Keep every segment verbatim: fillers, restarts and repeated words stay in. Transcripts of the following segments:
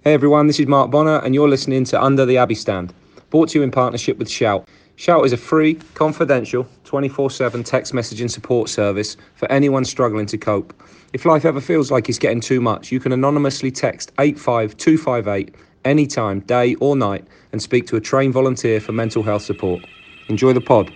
Hey everyone, this is Mark Bonner, and you're listening to Under the Abbey Stand, brought to you in partnership with Shout. Shout is a free, confidential, twenty-four seven text messaging support service for anyone struggling to cope. If life ever feels like it's getting too much, you can anonymously text eight five two five eight anytime, day or night, and speak to a trained volunteer for mental health support. Enjoy the pod.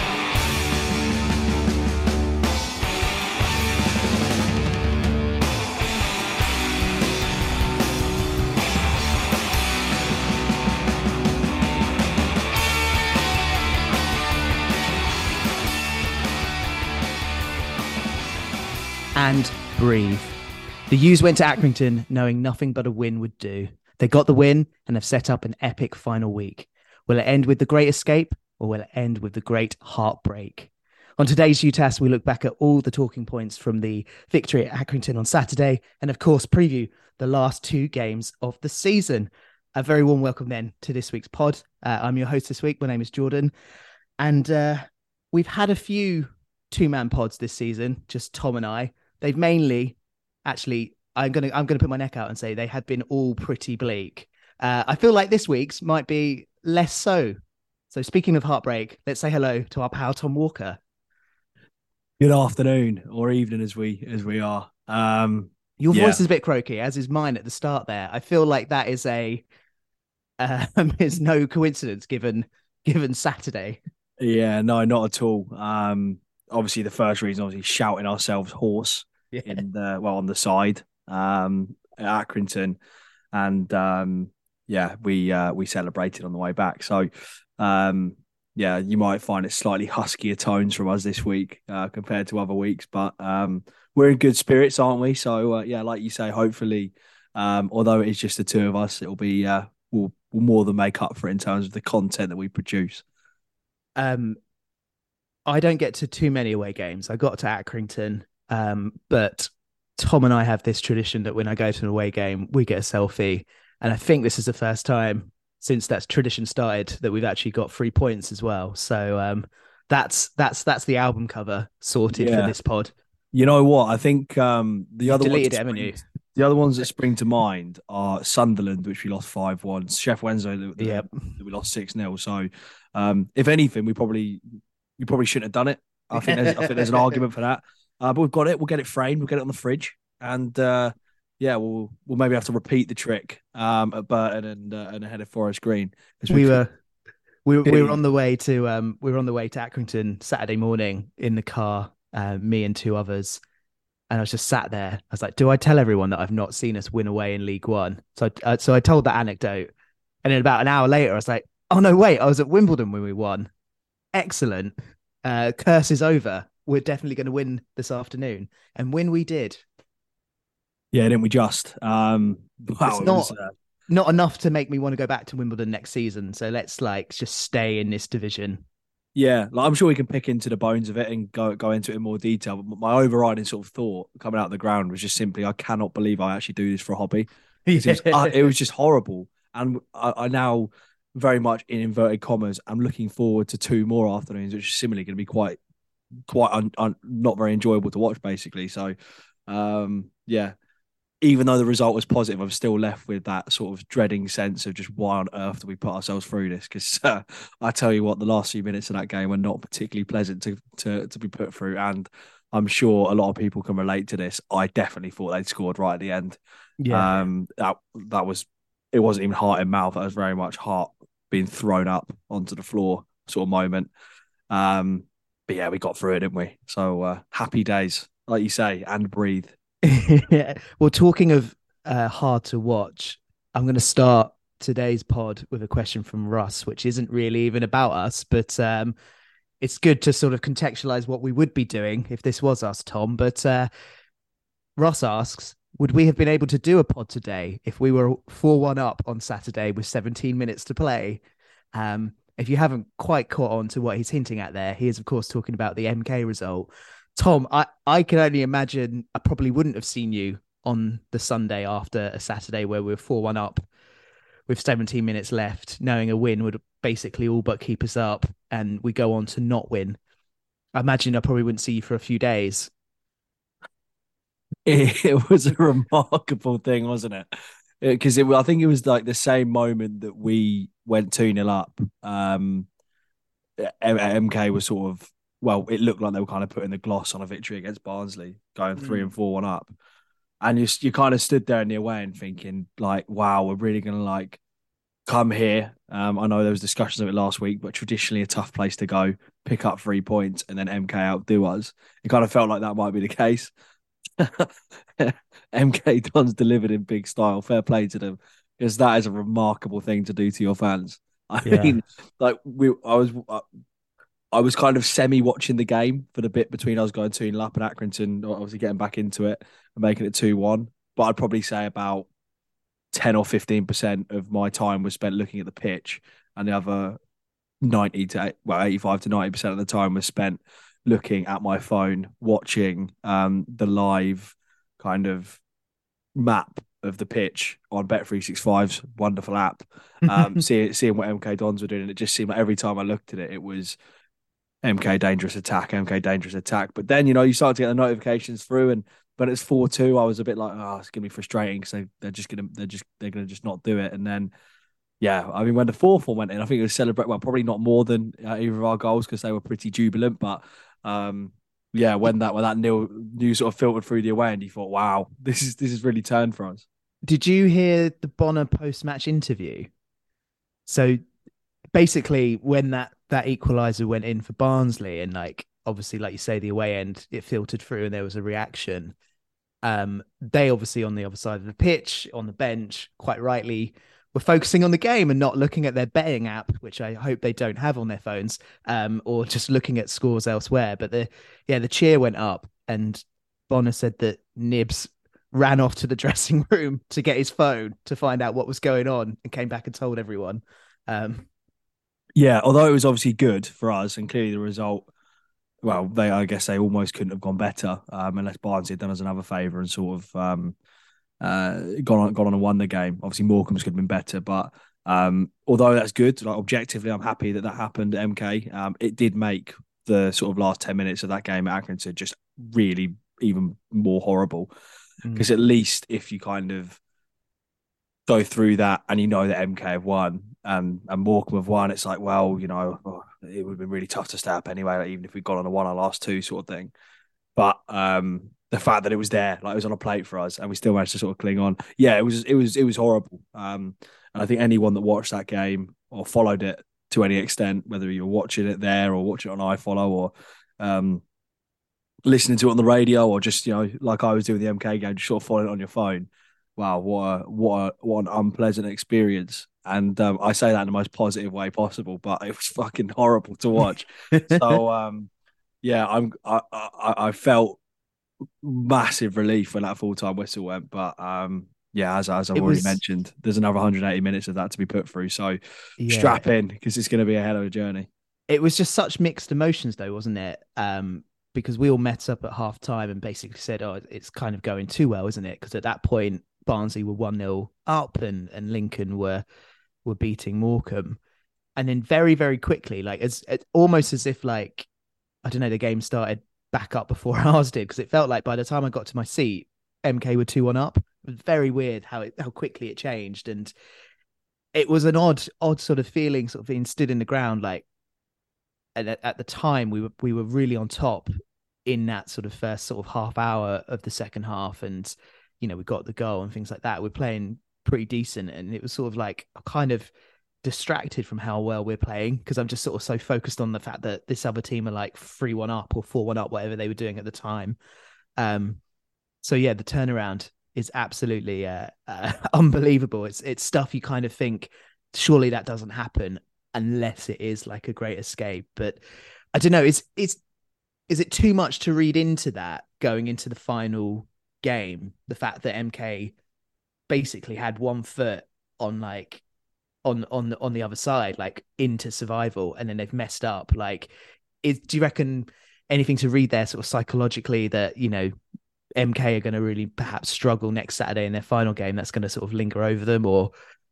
And breathe. The U's went to Accrington knowing nothing but a win would do. They got the win and have set up an epic final week. Will it end with the great escape or will it end with the great heartbreak? On today's U T A S, we look back at all the talking points from the victory at Accrington on Saturday and, of course, preview the last two games of the season. A very warm welcome then to this week's pod. Uh, I'm your host this week. My name is Jordan. And uh, we've had a few two-man pods this season, just Tom and I. They've mainly, actually, I'm gonna I'm gonna put my neck out and say they have been all pretty bleak. Uh, I feel like this week's might be less so. So speaking of heartbreak, let's say hello to our pal Tom Walker. Good afternoon or evening as we as we are. Um, Your yeah. voice is a bit croaky, as is mine at the start there. I feel like that is a um, is no coincidence given given Saturday. Yeah, no, not at all. Um, obviously the first reason, obviously shouting ourselves hoarse Yeah. in the well on the side um, at Accrington, and um, yeah, we uh, we celebrated on the way back. So um, yeah, you might find it slightly huskier tones from us this week uh, compared to other weeks, but um, we're in good spirits, aren't we? So uh, yeah, like you say, hopefully, um, although it is just the two of us, it'll be uh, we'll, we'll more than make up for it in terms of the content that we produce. Um, I don't get to too many away games. I got to Accrington, um, but Tom and I have this tradition that when I go to an away game, we get a selfie. And I think this is the first time since that tradition started that we've actually got three points as well. So um, that's that's that's the album cover sorted Yeah. for this pod. You know what? I think um, the You other ones deleted that it, haven't spring, you? the other ones that spring to mind are Sunderland, which we lost five one, Sheff Wednesday that, that, Yep. that we lost six nil. So um, if anything, we probably we probably shouldn't have done it. I think there's I think there's an argument for that. Uh, but we've got it. We'll get it framed. We'll get it on the fridge, and uh, yeah, we'll we'll maybe have to repeat the trick um, at Burton and uh, and ahead of Forest Green. We we were we were, we were Yeah. on the way to um we were on the way to Accrington Saturday morning in the car, uh, me and two others. And I was just sat there. I was like, do I tell everyone that I've not seen us win away in League One? So I, uh, so I told that anecdote. And then about an hour later, I was like, oh, no, wait, I was at Wimbledon when we won. Excellent. Uh, curse is over. We're definitely going to win this afternoon. And when we did, yeah, didn't we just? Um, wow, it's it not was, uh, not enough to make me want to go back to Wimbledon next season. So let's like just stay in this division. Yeah, like I'm sure we can pick into the bones of it and go go into it in more detail. But my overriding sort of thought coming out of the ground was just simply, I cannot believe I actually do this for a hobby. It was, uh, it was just horrible, and I, I now very much in inverted commas, I'm looking forward to two more afternoons, which is similarly going to be quite quite un, un, not very enjoyable to watch, basically. So, um, yeah, even though the result was positive, I'm still left with that sort of dreading sense of just why on earth do we put ourselves through this? Because uh, I tell you what, the last few minutes of that game were not particularly pleasant to, to to be put through, and I'm sure a lot of people can relate to this. I definitely thought they'd scored right at the end. Yeah. Um, that that was it wasn't even heart in mouth. That was very much heart being thrown up onto the floor sort of moment. Um, but yeah, we got through it, didn't we? So uh, happy days, like you say, and breathe. Well, talking of uh, hard to watch, I'm going to start today's pod with a question from Russ, which isn't really even about us, but um, it's good to sort of contextualize what we would be doing if this was us, Tom. But uh, Ross asks, would we have been able to do a pod today if we were four one up on Saturday with seventeen minutes to play? Um, if you haven't quite caught on to what he's hinting at there, he is, of course, talking about the M K result. Tom, I, I can only imagine I probably wouldn't have seen you on the Sunday after a Saturday where we were four one up with seventeen minutes left, knowing a win would basically all but keep us up and we go on to not win. I imagine I probably wouldn't see you for a few days. It, it was a remarkable thing, wasn't it? because it, I think it was like the same moment that we went two nil up. Um, M K was sort of, well, it looked like they were kind of putting the gloss on a victory against Barnsley, going three and Mm. four one up. And you you kind of stood there in the away and thinking like, wow, we're really going to like come here. Um, I know there was discussions of it last week, but traditionally a tough place to go, pick up three points, and then M K outdo us. It kind of felt like that might be the case. M K Dons delivered in big style. Fair play to them, because that is a remarkable thing to do to your fans. I Yeah. mean, like we, I was, I was kind of semi watching the game for the bit between us going two nil up and Accrington, obviously getting back into it and making it two one. But I'd probably say about ten or fifteen percent of my time was spent looking at the pitch, and the other ninety to well eighty-five to ninety percent of the time was spent looking at my phone, watching um, the live kind of map of the pitch on Bet three sixty-five's wonderful app, um, seeing seeing what M K Dons were doing, and it just seemed like every time I looked at it, it was M K dangerous attack, M K dangerous attack. But then, you know, you start to get the notifications through, and when it's four two, I was a bit like, oh, it's gonna be frustrating because they, they're just gonna they're just they're gonna just not do it. And then, yeah, I mean, when the fourth one went in, I think it was celebrate. Well, probably not more than uh, either of our goals because they were pretty jubilant. But um, yeah, when that when that nil news sort of filtered through the away, and you thought, wow, this is this is really turned for us. Did you hear the Bonner post match interview? So basically, when that that equalizer went in for Barnsley, and like obviously, like you say, the away end it filtered through, and there was a reaction. Um, they obviously on the other side of the pitch, on the bench, quite rightly, were focusing on the game and not looking at their betting app, which I hope they don't have on their phones, um, or just looking at scores elsewhere. But the yeah, the cheer went up, and Bonner said that Nibs ran off to the dressing room to get his phone to find out what was going on, and came back and told everyone. Um, Yeah, although it was obviously good for us, and clearly the result, well, they I guess they almost couldn't have gone better um, unless Barnsley had done us another favour and sort of um, uh, gone on gone on and won the game. Obviously, Morecambe's could have been better, but um, although that's good, like objectively, I'm happy that that happened at M K. Um, it did make the sort of last ten minutes of that game at Accrington just really even more horrible, because mm. at least if you kind of go through that and you know that M K have won and and Morecambe have won, it's like, well, you know, oh, it would have been really tough to stay up anyway, like, even if we'd gone on and won our last two sort of thing. But um, the fact that it was there, like it was on a plate for us, and we still managed to sort of cling on. Yeah, it was it was it was horrible. Um, and I think anyone that watched that game or followed it to any extent, whether you're watching it there or watching it on iFollow or um, listening to it on the radio or just, you know, like I was doing the M K game, just sort of following it on your phone. Wow, what a, what a, what an unpleasant experience. And um, I say that in the most positive way possible, but it was fucking horrible to watch. So um, yeah, I'm I, I I felt massive relief when that full time whistle went, but um, yeah, as as I've It already was mentioned, there's another one hundred eighty minutes of that to be put through. So yeah, strap in because it's going to be a hell of a journey. it was just such mixed emotions though, wasn't it? Um, because we all met up at half time and basically said, "Oh, it's kind of going too well, isn't it?" Because at that point, Barnsley were one nil up, and and Lincoln were were beating Morecambe, and then very very quickly, like as, as almost as if like I don't know, the game started back up before ours did, because it felt like by the time I got to my seat, M K were two one up. It was very weird how it how quickly it changed, and it was an odd odd sort of feeling, sort of being stood in the ground, like. And at, at the time, we were we were really on top in that sort of first sort of half hour of the second half, and you know we got the goal and things like that. We're playing pretty decent, and it was sort of like kind of distracted from how well we're playing, because I'm just sort of so focused on the fact that this other team are like three one up or four one up, whatever they were doing at the time. Um, so yeah, the turnaround is absolutely uh, uh, unbelievable. It's it's stuff you kind of think surely that doesn't happen unless it is like a great escape. But I don't know. Is is is it too much to read into that going into the final game? The fact that M K basically had one foot on like on on the on the other side, like into survival, and then they've messed up. Like, is do you reckon anything to read there, sort of psychologically, that you know M K are going to really perhaps struggle next Saturday in their final game? That's going to sort of linger over them, or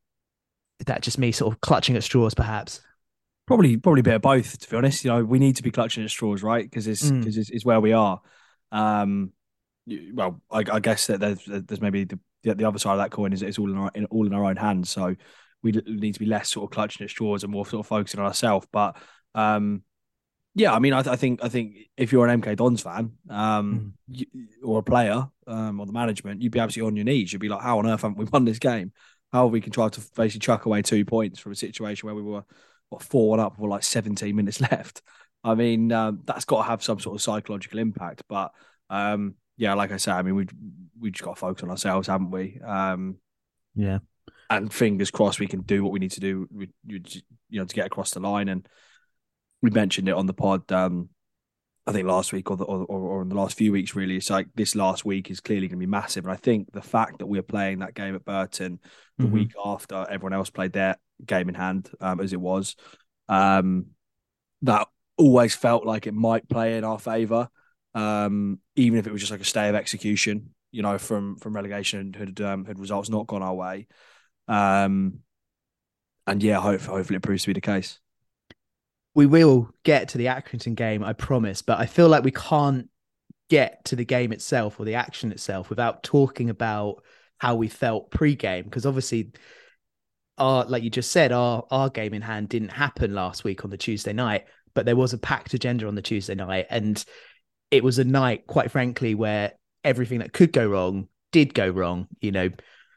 is that just me sort of clutching at straws, perhaps? Probably, probably a bit of both. To be honest, you know, we need to be clutching at straws, right? Because it's because Mm. it's, it's where we are. Um, you- well, I, I guess that there's there's maybe the, the, the other side of that coin is it's all in our in, all in our own hands. So we need to be less sort of clutching at straws and more sort of focusing on ourselves. But um, yeah, I mean, I, I think I think if you're an M K Dons fan um, Mm. you, or a player um, or the management, you'd be absolutely on your knees. You'd be like, how on earth haven't we won this game? How have we contrived to basically chuck away two points from a situation where we were what four one up with like seventeen minutes left? I mean, um, that's got to have some sort of psychological impact. But um, yeah, like I say, I mean, we we just got to focus on ourselves, haven't we? Um, Yeah. and fingers crossed we can do what we need to do, we, you, you know, to get across the line. And we mentioned it on the pod, um, I think last week or, the, or or in the last few weeks. Really, it's like this last week is clearly going to be massive. And I think the fact that we're playing that game at Burton the Mm-hmm. week after everyone else played their game in hand, um, as it was, um, that always felt like it might play in our favour, um, even if it was just like a stay of execution, you know, from from relegation had um, had results not gone our way. Um, and yeah, hopefully, hopefully it proves to be the case. We will get to the Accrington game, I promise, but I feel like we can't get to the game itself or the action itself without talking about how we felt pre-game, because obviously our, like you just said, our our game in hand didn't happen last week on the Tuesday night, but there was a packed agenda on the Tuesday night, and it was a night, quite frankly, where everything that could go wrong did go wrong. You know,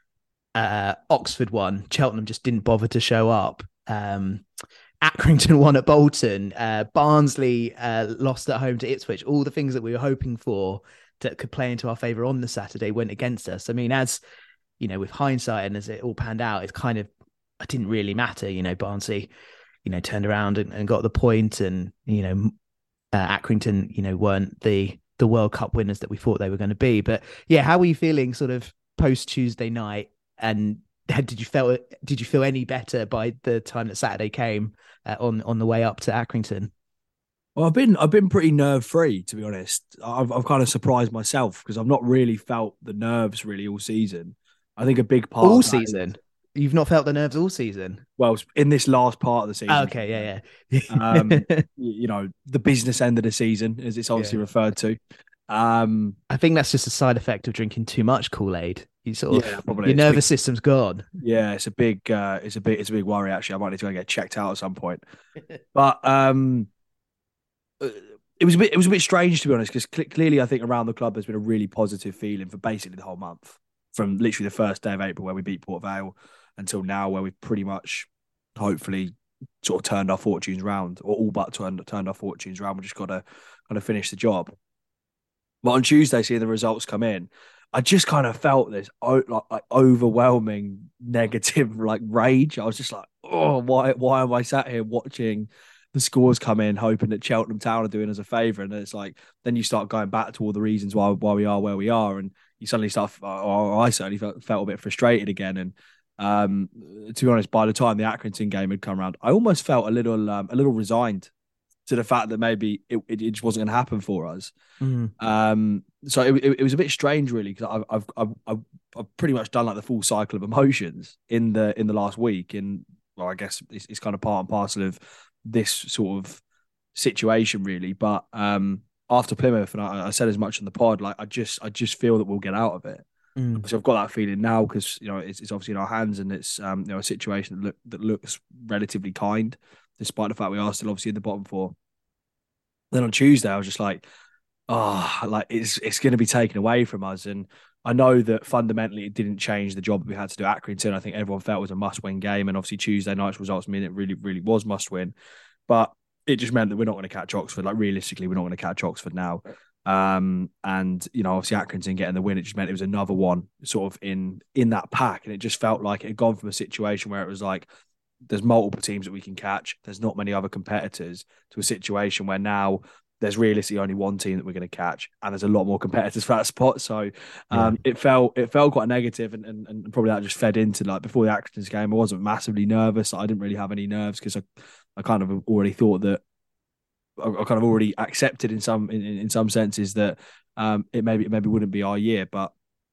uh, Oxford won, Cheltenham just didn't bother to show up. Um, Accrington won at Bolton. Uh, Barnsley uh, lost at home to Ipswich. All the things that we were hoping for that could play into our favour on the Saturday went against us. I mean, as you know, with hindsight and as it all panned out, it kind of it didn't really matter. You know, Barnsley, you know, turned around and, and got the point, and you know, uh, Accrington, you know, weren't the the World Cup winners that we thought they were going to be. But yeah, how were you feeling, sort of post Tuesday night? And did you feel did you feel any better by the time that Saturday came uh, on on the way up to Accrington? Well, I've been I've been pretty nerve free, to be honest. I've I've kind of surprised myself because I've not really felt the nerves really all season. I think a big part All of that season, is, you've not felt the nerves all season. well, in this last part of the season. Oh, okay, yeah, yeah. Um, you know, the business end of the season, as it's obviously Yeah. referred to. Um, I think that's just a side effect of drinking too much Kool-Aid. You sort of yeah, probably. your It's a nervous big- system's gone. Yeah, it's a big, uh, it's a big, it's a big worry. Actually, I might need to go and get checked out at some point. But um, uh, it was a bit, it was a bit strange, to be honest, because cl- clearly, I think around the club there's been a really positive feeling for basically the whole month, from literally the first day of April where we beat Port Vale until now, where we've pretty much, hopefully, sort of turned our fortunes round, or all but turned turned our fortunes round. We just got to kind of finish the job. But on Tuesday, seeing the results come in, I just kind of felt this like, like overwhelming negative like rage. I was just like, oh, why why am I sat here watching the scores come in, hoping that Cheltenham Town are doing us a favour? And it's like, then you start going back to all the reasons why why we are where we are, and you suddenly start, or I certainly felt, felt a bit frustrated again. And um, to be honest, by the time the Accrington game had come around, I almost felt a little um, a little resigned to the fact that maybe it, it, it just wasn't going to happen for us. Mm. Um, so it, it, it was a bit strange, really, because I've, I've I've I've pretty much done like the full cycle of emotions in the in the last week. And well, I guess it's, it's kind of part and parcel of this sort of situation, really. But um, after Plymouth, and I, I said as much in the pod, like I just I just feel that we'll get out of it. Mm. So I've got that feeling now because you know it's, it's obviously in our hands, and it's um, you know a situation that look that looks relatively kind, despite the fact we are still obviously in the bottom four. Then on Tuesday, I was just like, oh, like it's it's going to be taken away from us. And I know that fundamentally it didn't change the job that we had to do at Accrington. I think everyone felt it was a must-win game, and obviously Tuesday night's results mean it really, really was must-win. But it just meant that we're not going to catch Oxford. Like realistically, we're not going to catch Oxford now. Um, and you know, obviously Accrington getting the win, it just meant it was another one sort of in in that pack, and it just felt like it had gone from a situation where it was like there's multiple teams that we can catch, there's not many other competitors, to a situation where now there's realistically only one team that we're going to catch, and there's a lot more competitors for that spot. So um, yeah. it felt it felt quite negative, and, and and probably that just fed into like before the Accrington game. I wasn't massively nervous. I didn't really have any nerves because I, I kind of already thought that I, I kind of already accepted in some in, in some senses that um, it maybe it maybe wouldn't be our year, but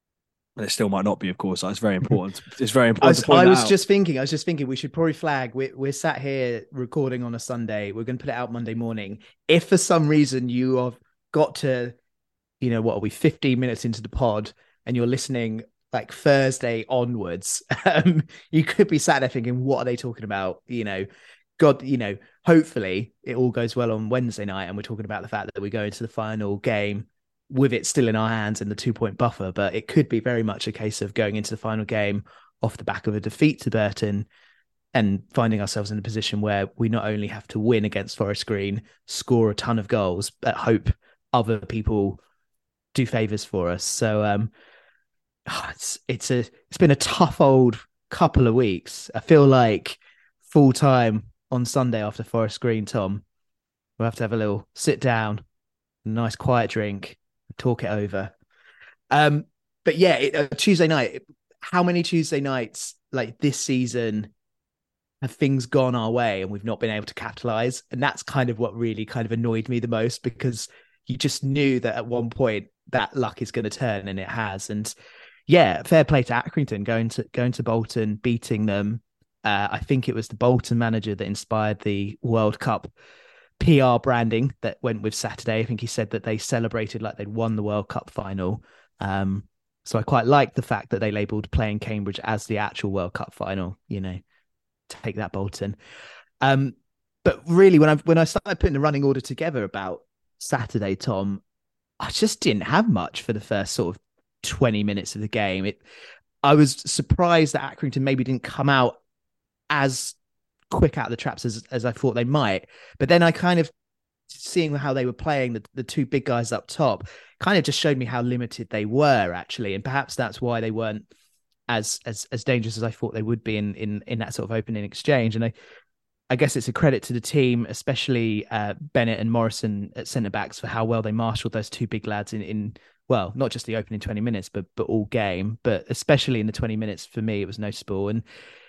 it still might not be, of course. So it's very important. It's very important. I was, to point I was out. just thinking, I was just thinking we should probably flag. We're, we're sat here recording on a Sunday. We're going to put it out Monday morning. If for some reason you have got to, you know, what are we, fifteen minutes into the pod and you're listening like Thursday onwards, um, you could be sat there thinking, what are they talking about? You know, God, you know, hopefully it all goes well on Wednesday night and we're talking about the fact that we go into the final game with it still in our hands and the two point buffer. But it could be very much a case of going into the final game off the back of a defeat to Burton and finding ourselves in a position where we not only have to win against Forest Green, score a ton of goals, but hope other people do favours for us. So um, it's it's a it's been a tough old couple of weeks. I feel like full time on Sunday after Forest Green, Tom, we'll have to have a little sit down, a nice quiet drink, talk it over. Um, but yeah, it, uh, Tuesday night. How many Tuesday nights like this season have things gone our way and we've not been able to capitalize? And that's kind of what really kind of annoyed me the most, because you just knew that at one point that luck is going to turn, and it has. And yeah, fair play to Accrington going to going to Bolton, beating them. Uh, I think it was the Bolton manager that inspired the World Cup P R branding that went with Saturday. I think he said that they celebrated like they'd won the World Cup final. Um, so I quite like the fact that they labelled playing Cambridge as the actual World Cup final. You know, take that, Bolton. Um, but really, when I when I started putting the running order together about Saturday, Tom, I just didn't have much for the first sort of twenty minutes of the game. It, I was surprised that Accrington maybe didn't come out as quick out of the traps as, as I thought they might. But then I kind of, seeing how they were playing, the, the two big guys up top, kind of just showed me how limited they were actually. And perhaps that's why they weren't as as as dangerous as I thought they would be in in, in that sort of opening exchange. And I, I guess it's a credit to the team, especially uh, Bennett and Morrison at centre-backs, for how well they marshalled those two big lads in, in, well, not just the opening twenty minutes, but but all game. But especially in the twenty minutes, for me, it was noticeable. And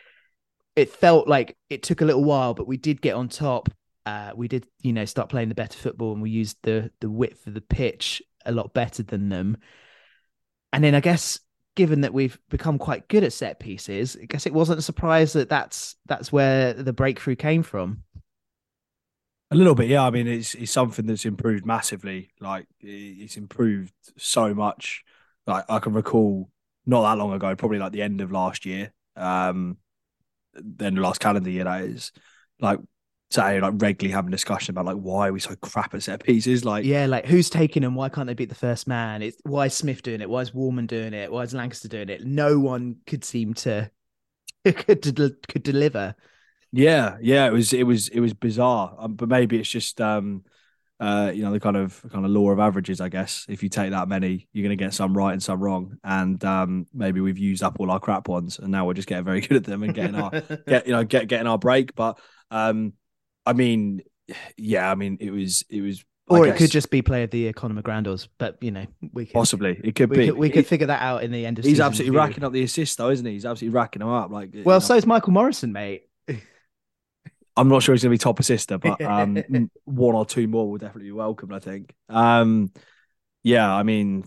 it felt like it took a little while, but we did get on top. Uh, we did, you know, start playing the better football, and we used the the width of the pitch a lot better than them. And then I guess, given that we've become quite good at set pieces, I guess it wasn't a surprise that that's that's where the breakthrough came from. A little bit, yeah. I mean, it's it's something that's improved massively. Like, it's improved so much. Like, I can recall not that long ago, probably like the end of last year, um, then the last calendar year, that is, like, say, like regularly having a discussion about like why are we so crap at set pieces? Like, yeah, like who's taking them? Why can't they beat the first man? It's why is Smith doing it? Why is Warman doing it? Why is Lancaster doing it? No one could seem to could could deliver. Yeah, yeah, it was it was it was bizarre, um, but maybe it's just um, uh, you know, the kind of kind of law of averages, I guess. If you take that many, you're going to get some right and some wrong, and um, maybe we've used up all our crap ones, and now we're just getting very good at them and getting our get you know get getting our break. But um, I mean, yeah, I mean, it was it was, or I it guess, could just be player of the year Conor McGrandles, but you know, we could, possibly it could we be could, we could figure that out in the end of he's season absolutely review. racking up the assists though, isn't he? He's absolutely racking them up. Like, well, you know, so is Michael Morrison, mate. I'm not sure he's going to be top assister, but um, one or two more will definitely be welcome, I think. Um, yeah, I mean,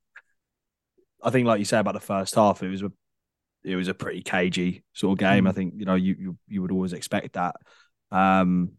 I think like you say about the first half, it was a it was a pretty cagey sort of game. Mm. I think, you know, you, you you would always expect that. Um,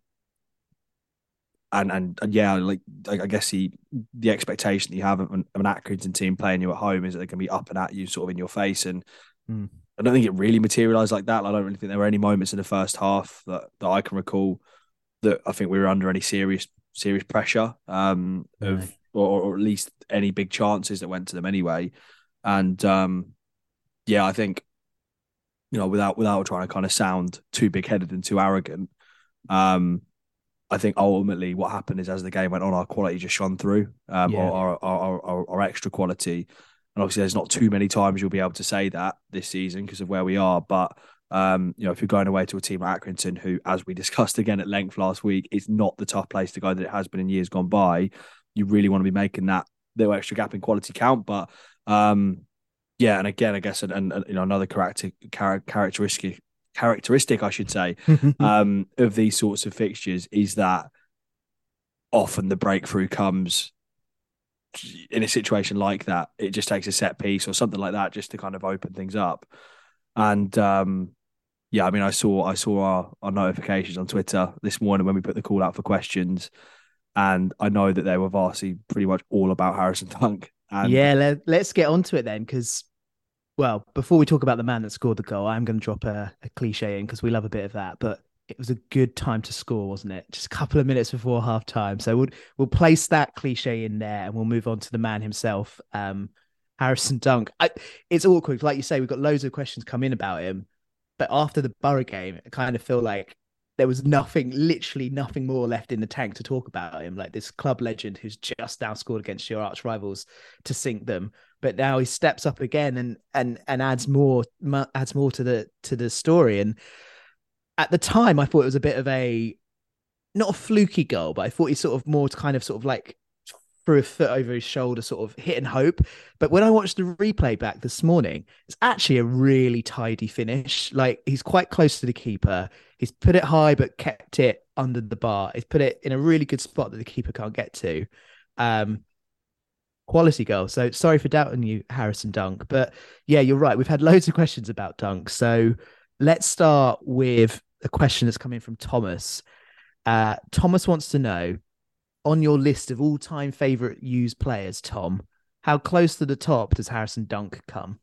and, and and yeah, like I guess the the expectation that you have of an, of an Accrington team playing you at home is that they're going to be up and at you, sort of in your face. And mm. I don't think it really materialised like that. I don't really think there were any moments in the first half that, that I can recall that I think we were under any serious serious pressure, um, right. of or, or at least any big chances that went to them anyway. And um, yeah, I think, you know, without without trying to kind of sound too big headed and too arrogant, um, I think ultimately what happened is as the game went on, our quality just shone through, um, yeah. our, our, our our extra quality. And obviously, there's not too many times you'll be able to say that this season because of where we are. But um, you know, if you're going away to a team like Accrington, who, as we discussed again at length last week, is not the tough place to go that it has been in years gone by, you really want to be making that little extra gap in quality count. But um, yeah, and again, I guess, and, and you know, another character, characteristic, characteristic, I should say, um, of these sorts of fixtures is that often the breakthrough comes in a situation like that. It just takes a set piece or something like that just to kind of open things up. And um, yeah, I mean, I saw I saw our, our notifications on Twitter this morning when we put the call out for questions, and I know that they were vastly pretty much all about Harrison Dunk. And yeah, let, let's get onto it then, because Well, before we talk about the man that scored the goal, I'm going to drop a, a cliche in because we love a bit of that. But it was a good time to score, wasn't it? Just a couple of minutes before half time. So we'll we'll place that cliche in there, and we'll move on to the man himself, um, Harrison Dunk. I, it's awkward, like you say. We've got loads of questions come in about him, but after the Borough game, I kind of feel like there was nothing, literally nothing more left in the tank to talk about him. Like this club legend who's just now scored against your arch rivals to sink them, but now he steps up again and and and adds more adds more to the to the story. And at the time, I thought it was a bit of a not a fluky goal, but I thought he sort of more kind of sort of like threw a foot over his shoulder, sort of hit and hope. But when I watched the replay back this morning, it's actually a really tidy finish. Like he's quite close to the keeper. He's put it high, but kept it under the bar. He's put it in a really good spot that the keeper can't get to. Um, quality goal. So sorry for doubting you, Harrison Dunk. But yeah, you're right. We've had loads of questions about Dunk. So let's start with a question that's coming from Thomas. Uh, Thomas wants to know, on your list of all-time favourite used players, Tom, how close to the top does Harrison Dunk come?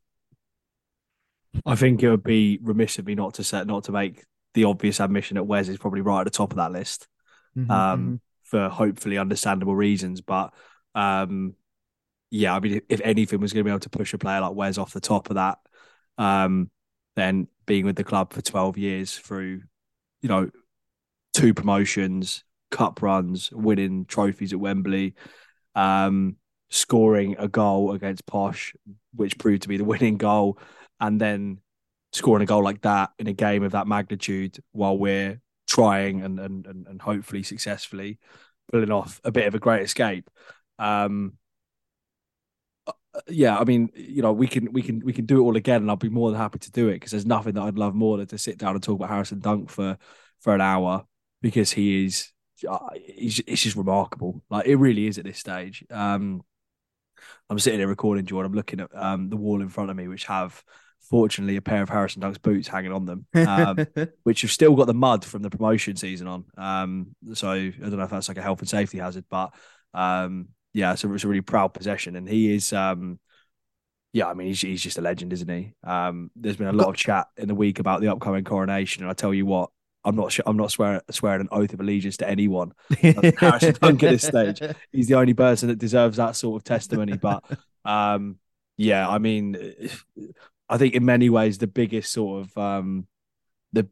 I think it would be remiss of me not to set, not to make the obvious admission that Wes is probably right at the top of that list, Mm-hmm, um, mm-hmm. for hopefully understandable reasons. But um, yeah, I mean, if anything was going to be able to push a player like Wes off the top of that, um, then being with the club for twelve years through, you know, two promotions, cup runs, winning trophies at Wembley, um, scoring a goal against Posh, which proved to be the winning goal, and then scoring a goal like that in a game of that magnitude while we're trying and and and, and hopefully successfully pulling off a bit of a great escape. Um, yeah, I mean, you know, we can we can we can do it all again, and I'll be more than happy to do it because there's nothing that I'd love more than to sit down and talk about Harrison Dunk for for an hour because he is. Uh, it's, it's just remarkable. Like it really is at this stage. Um, I'm sitting here recording, Jordan. I'm looking at um, the wall in front of me, which have fortunately a pair of Harrison Dunk's boots hanging on them, um, which have still got the mud from the promotion season on. Um, so I don't know if that's like a health and safety hazard, but um, yeah, so it's a really proud possession, and he is. Um, yeah, I mean, he's he's just a legend, isn't he? Um, there's been a lot of chat in the week about the upcoming coronation, and I tell you what. I'm not. I'm not swearing swearing an oath of allegiance to anyone. Harrison Dunk at this stage, he's the only person that deserves that sort of testimony. But um, yeah, I mean, I think in many ways the biggest sort of um, the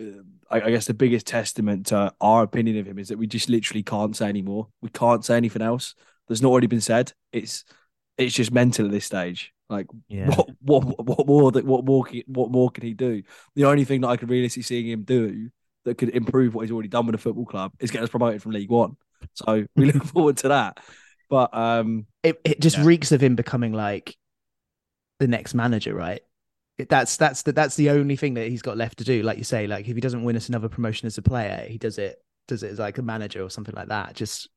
I guess the biggest testament to our opinion of him is that we just literally can't say anymore. We can't say anything else that's not already been said. It's it's just mental at this stage. Like Yeah. what what what more that what more can, what more can he do? The only thing that I could realistically see him do that could improve what he's already done with the football club is get us promoted from League One. So we look forward to that. But um, It it just Yeah. reeks of him becoming like the next manager, right? It- That's that's the that's the only thing that he's got left to do. Like you say, like if he doesn't win us another promotion as a player, he does it does it as like a manager or something like that. Just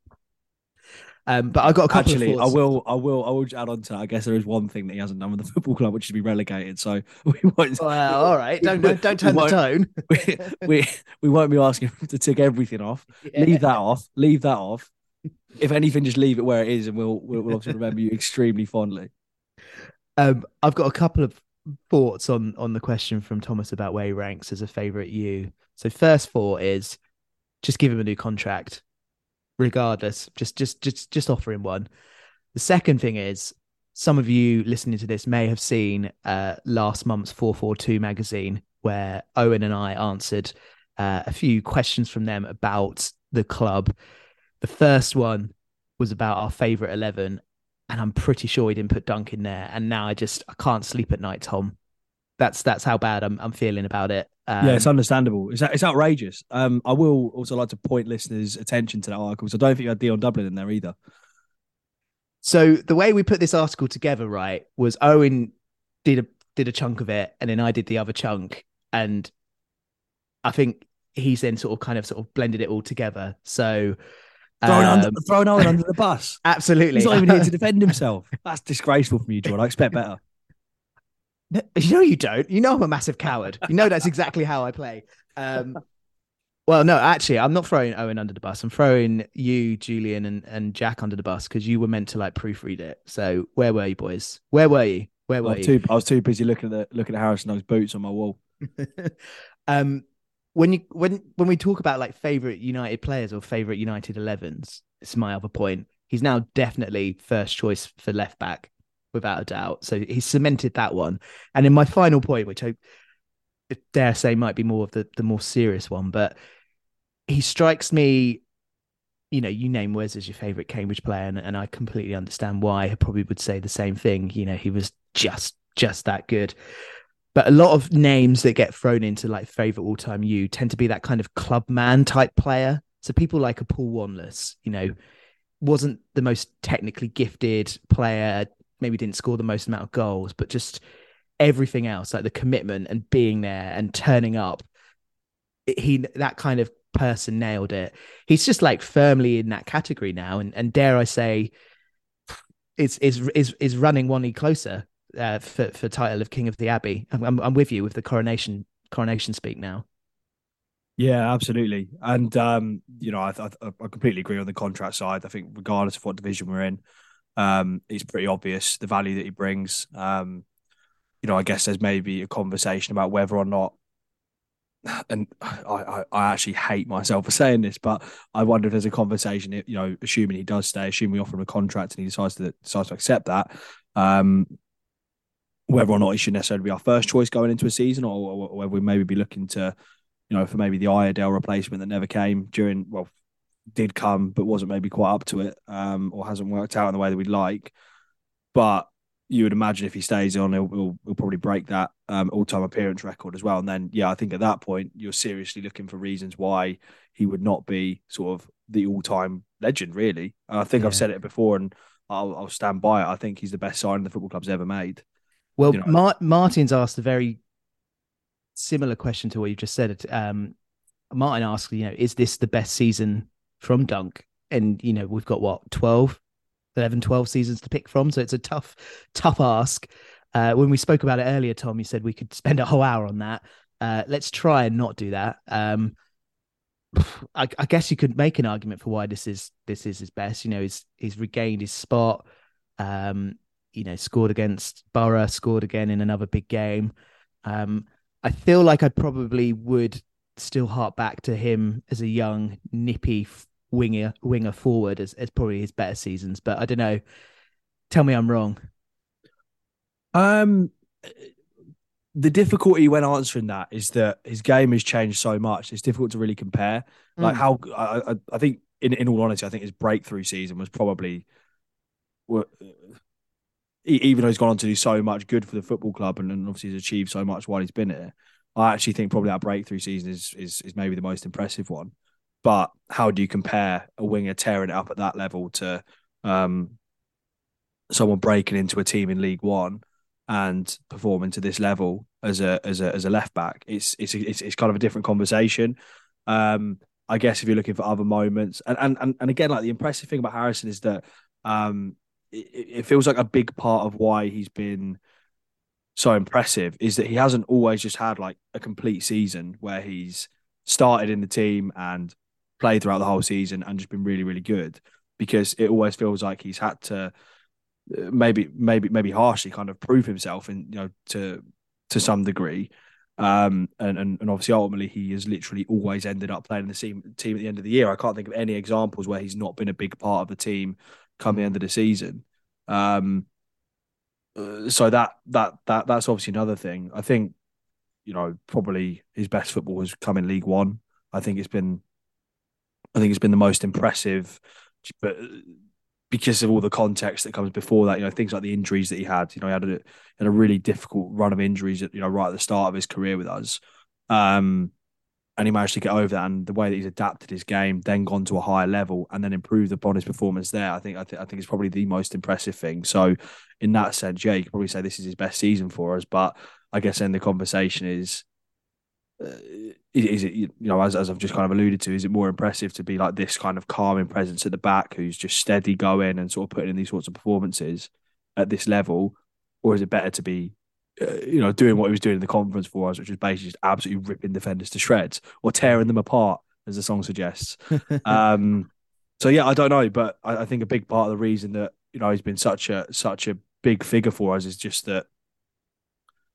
um, but I got a couple actually, of I thoughts. will, I will, I will add on to that. I guess there is one thing that he hasn't done with the football club, which is to be relegated. So we won't. Well, all right, don't don't, don't we turn the won't- tone. we, we we won't be asking him to tick everything off. Leave that off. Leave that off. If anything, just leave it where it is, and we'll we'll, we'll obviously remember you extremely fondly. Um, I've got a couple of thoughts on on the question from Thomas about where he ranks as a favorite U. So first thought is just give him a new contract, regardless. Just just just just offer him one. The second thing is some of you listening to this may have seen uh, last month's four forty-two magazine where Owen and I answered uh, a few questions from them about the club. The first one was about our favorite eleven. And I'm pretty sure he didn't put Dunk in there. And now I just I can't sleep at night, Tom. That's that's how bad I'm I'm feeling about it. Um, Yeah, it's understandable. It's it's outrageous. Um, I will also like to point listeners' attention to that article. So I don't think you had Dion Dublin in there either. so the way we put this article together, right, was Owen did a did a chunk of it, and then I did the other chunk, and I think he's then sort of kind of sort of blended it all together. So Throwing, um, under, throwing Owen under the bus. absolutely, He's not even here to defend himself. That's disgraceful from you, John. I expect better. You know you don't. You know I'm a massive coward. You know that's exactly how I play. Um, well, no, actually, I'm not throwing Owen under the bus. I'm throwing you, Julian, and, and Jack under the bus because you were meant to like proofread it. So where were you, boys? Where were you? Where I were was you? too I was too busy looking at the looking at Harrison Young's boots on my wall. um, when you when when we talk about like favorite United players or favorite United elevens, it's my other point. He's now definitely first choice for left back, without a doubt. So he's cemented that one. And in my final point, which I dare say might be more of the the more serious one, but he strikes me. You know, you name Wes as your favorite Cambridge player, and, and I completely understand why. I probably would say the same thing. You know, he was just just that good. But a lot of names that get thrown into like favorite all time you tend to be that kind of club man type player. So people like a Paul Wanless, you know, wasn't the most technically gifted player, maybe didn't score the most amount of goals, but just everything else, like the commitment and being there and turning up. He that kind of person nailed it. He's just like firmly in that category now, and and dare I say, is is is is running one e closer uh, for for title of King of the Abbey. I'm, I'm I'm with you with the coronation coronation speak now. Yeah, absolutely. And um, you know, I, I I completely agree on the contract side. I think regardless of what division we're in, um, it's pretty obvious the value that he brings. Um, you know, I guess there's maybe a conversation about whether or not, and I, I, I actually hate myself for saying this, but I wonder if there's a conversation, you know, assuming he does stay, assuming we offer him a contract and he decides to decides to accept that, um, whether or not he should necessarily be our first choice going into a season, or, or, or whether we maybe be looking to, you know, for maybe the Iredale replacement that never came during, well, did come, but wasn't maybe quite up to it, um, or hasn't worked out in the way that we'd like. But you would imagine if he stays on, he'll, he'll, he'll probably break that um, all-time appearance record as well. And then, yeah, I think at that point, you're seriously looking for reasons why he would not be sort of the all-time legend, really. And I think yeah. I've said it before, and I'll, I'll stand by it. I think he's the best signing the football club's ever made. Well, you know, Mar- Martin's asked a very similar question to what you just said. Um, Martin asked, you know, is this the best season from Dunk? And, you know, we've got what, twelve, eleven, twelve seasons to pick from. So it's a tough, tough ask. Uh, when we spoke about it earlier, Tom, you said we could spend a whole hour on that. Uh, let's try and not do that. Um, I, I guess you could make an argument for why this is this is his best. You know, he's he's regained his spot. Um, you know, scored against Borough, scored again in another big game. Um, I feel like I probably would still hark back to him as a young, nippy winger winger forward as, as probably his better seasons. But I don't know. Tell me I'm wrong. Um, the difficulty when answering that is that his game has changed so much. It's difficult to really compare. Like mm. how I, I, I think, in, in all honesty, I think his breakthrough season was probably, even though he's gone on to do so much good for the football club and, and obviously he's achieved so much while he's been here. I actually think probably that breakthrough season is is is maybe the most impressive one. But how do you compare a winger tearing it up at that level to um, someone breaking into a team in League One and performing to this level as a as a as a left back? It's it's it's, it's kind of a different conversation. Um, I guess if you're looking for other moments, and and and, and again, like the impressive thing about Harrison is that um, it, it feels like a big part of why he's been so impressive is that he hasn't always just had like a complete season where he's started in the team and played throughout the whole season and just been really, really good, because it always feels like he's had to maybe, maybe, maybe harshly kind of prove himself and, you know, to, to some degree. Um, and, and, and obviously ultimately he has literally always ended up playing in the same team at the end of the year. I can't think of any examples where he's not been a big part of the team come the end of the season. Um, uh, so that, that, that, that's obviously another thing. I think, you know, probably his best football has come in League One. I think it's been, I think it's been the most impressive, but because of all the context that comes before that, you know, things like the injuries that he had. You know, he had a, had a really difficult run of injuries, at, you know, right at the start of his career with us, um, and he managed to get over that. And the way that he's adapted his game, then gone to a higher level, and then improved upon his performance there, I think, I think, I think it's probably the most impressive thing. So, in that sense, yeah, you could probably say this is his best season for us. But I guess then the conversation is. Uh, is it, you know, as, as I've just kind of alluded to, is it more impressive to be like this kind of calming presence at the back who's just steady going and sort of putting in these sorts of performances at this level? Or is it better to be, uh, you know, doing what he was doing in the conference for us, which was basically just absolutely ripping defenders to shreds or tearing them apart, as the song suggests? um, so, yeah, I don't know. But I, I think a big part of the reason that, you know, he's been such a such a big figure for us is just that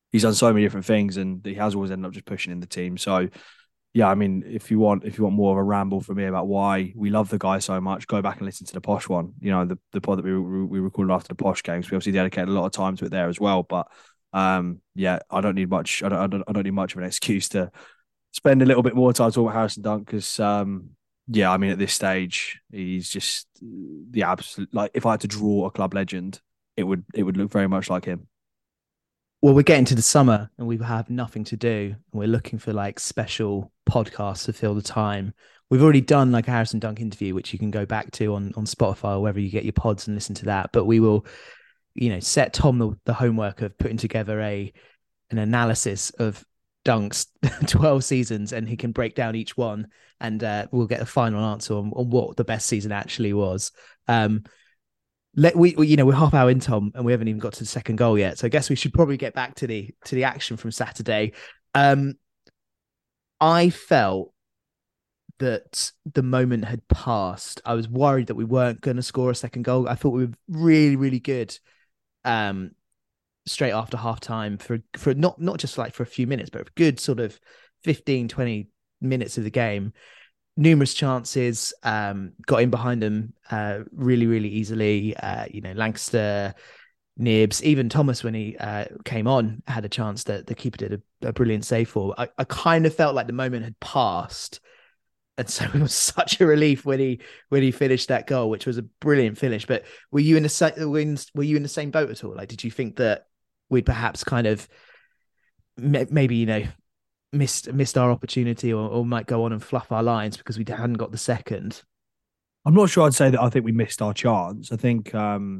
he's done so many different things, and he has always ended up just pushing in the team. So yeah, I mean, if you want if you want more of a ramble from me about why we love the guy so much, go back and listen to the Posh one. You know, the, the pod that we we recorded after the Posh games. We obviously dedicated a lot of time to it there as well. But um, yeah, I don't need much. I don't, I don't. I don't need much of an excuse to spend a little bit more time talking about Harrison Dunk because um, yeah, I mean, at this stage, he's just the absolute. Like, if I had to draw a club legend, it would it would look very much like him. Well, we're getting to the summer and we have nothing to do. And we're looking for like special podcasts to fill the time. We've already done like a Harrison Dunk interview, which you can go back to on, on Spotify or wherever you get your pods and listen to that. But we will, you know, set Tom the, the homework of putting together a an analysis of Dunk's twelve seasons, and he can break down each one, and uh, we'll get a final answer on, on what the best season actually was. Um, Let we, we, you know, we're half hour in, Tom, and we haven't even got to the second goal yet. So I guess we should probably get back to the to the action from Saturday. Um, I felt that the moment had passed. I was worried that we weren't going to score a second goal. I thought we were really, really good um, straight after half time for for not not just like for a few minutes, but a good sort of fifteen, twenty minutes of the game. Numerous chances, um, got in behind them uh, really, really easily. Uh, you know, Lancaster, Nibs, even Thomas, when he uh, came on, had a chance that the keeper did a, a brilliant save for. I, I kind of felt like the moment had passed. And so it was such a relief when he when he finished that goal, which was a brilliant finish. But were you in the were you in the same boat at all? Like, did you think that we'd perhaps kind of maybe, you know, missed missed our opportunity or, or might go on and fluff our lines because we hadn't got the second? I'm not sure I'd say that I think we missed our chance. I think um,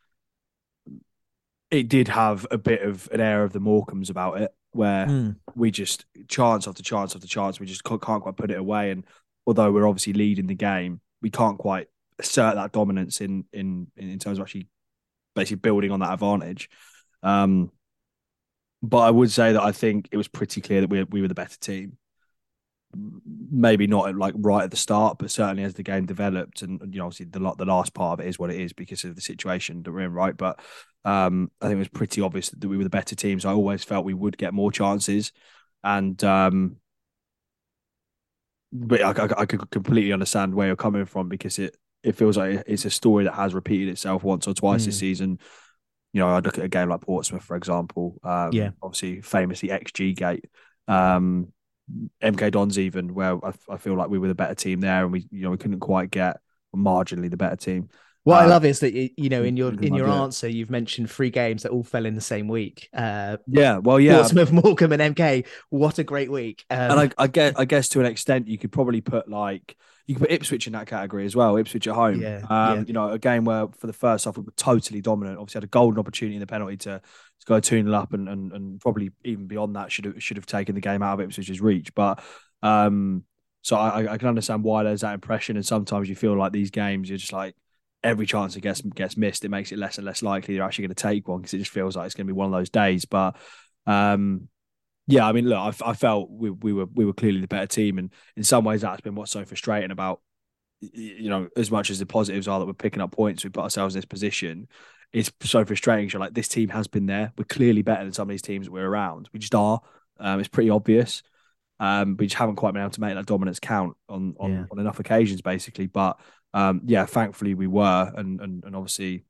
it did have a bit of an air of the Morecambes about it, where mm. we just chance after chance after chance, we just can't, can't quite put it away. And although we're obviously leading the game, we can't quite assert that dominance in in in terms of actually basically building on that advantage. Um, But I would say that I think it was pretty clear that we we were the better team. Maybe not like right at the start, but certainly as the game developed, and you know, obviously the the last part of it is what it is because of the situation that we're in, right? But um, I think it was pretty obvious that we were the better team. So I always felt we would get more chances, and um, but I, I, I could completely understand where you're coming from because it it feels like it's a story that has repeated itself once or twice mm. this season. You know, I look at a game like Portsmouth, for example. Um, yeah. Obviously, famously X G gate. Um, M K Dons even, where I, I feel like we were the better team there, and we, you know, we couldn't quite get marginally the better team. What uh, I love is that you know in your in your answer you've mentioned three games that all fell in the same week. Uh, yeah, well, yeah, Portsmouth, Morecambe, and M K. What a great week! Um, and I, I guess I guess to an extent you could probably put like. You can put Ipswich in that category as well. Ipswich at home. Yeah, um, yeah. You know, a game where for the first half we were totally dominant. Obviously had a golden opportunity in the penalty to, to go two nil up and, and and probably even beyond that should have should have taken the game out of Ipswich's reach. But um, so I, I can understand why there's that impression. And sometimes you feel like these games, you're just like every chance it gets gets missed, it makes it less and less likely you're actually going to take one because it just feels like it's going to be one of those days. But um, yeah, I mean, look, I, I felt we we were we were clearly the better team, and in some ways that's been what's so frustrating about. You know, as much as the positives are that we're picking up points, we put ourselves in this position. It's so frustrating. You're like, this team has been there. We're clearly better than some of these teams that we're around. We just are. Um, it's pretty obvious. Um, we just haven't quite been able to make that dominance count on on, yeah. on enough occasions, basically. But um, yeah, thankfully we were, and and and obviously,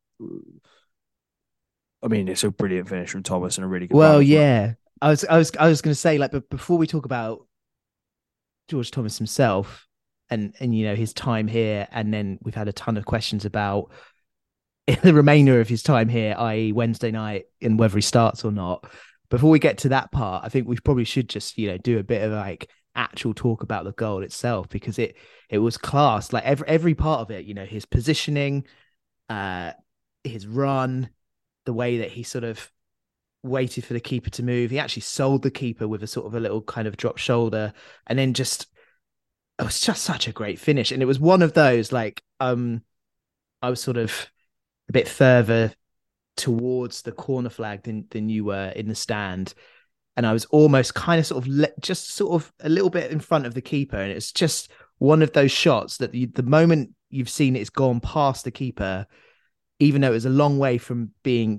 I mean, it's a brilliant finish from Thomas and a really good. Well, yeah, I was I was I was going to say like, but before we talk about George Thomas himself. And, and you know, his time here. And then we've had a ton of questions about the remainder of his time here, that is Wednesday night, and whether he starts or not. Before we get to that part, I think we probably should just, you know, do a bit of like actual talk about the goal itself, because it it was class. Like every, every part of it, you know, his positioning, uh, his run, the way that he sort of waited for the keeper to move. He actually sold the keeper with a sort of a little kind of drop shoulder, and then just... It was just such a great finish. And it was one of those, like, um, I was sort of a bit further towards the corner flag than, than you were in the stand. And I was almost kind of sort of le- just sort of a little bit in front of the keeper. And it's just one of those shots that you, the moment you've seen it's gone past the keeper, even though it was a long way from being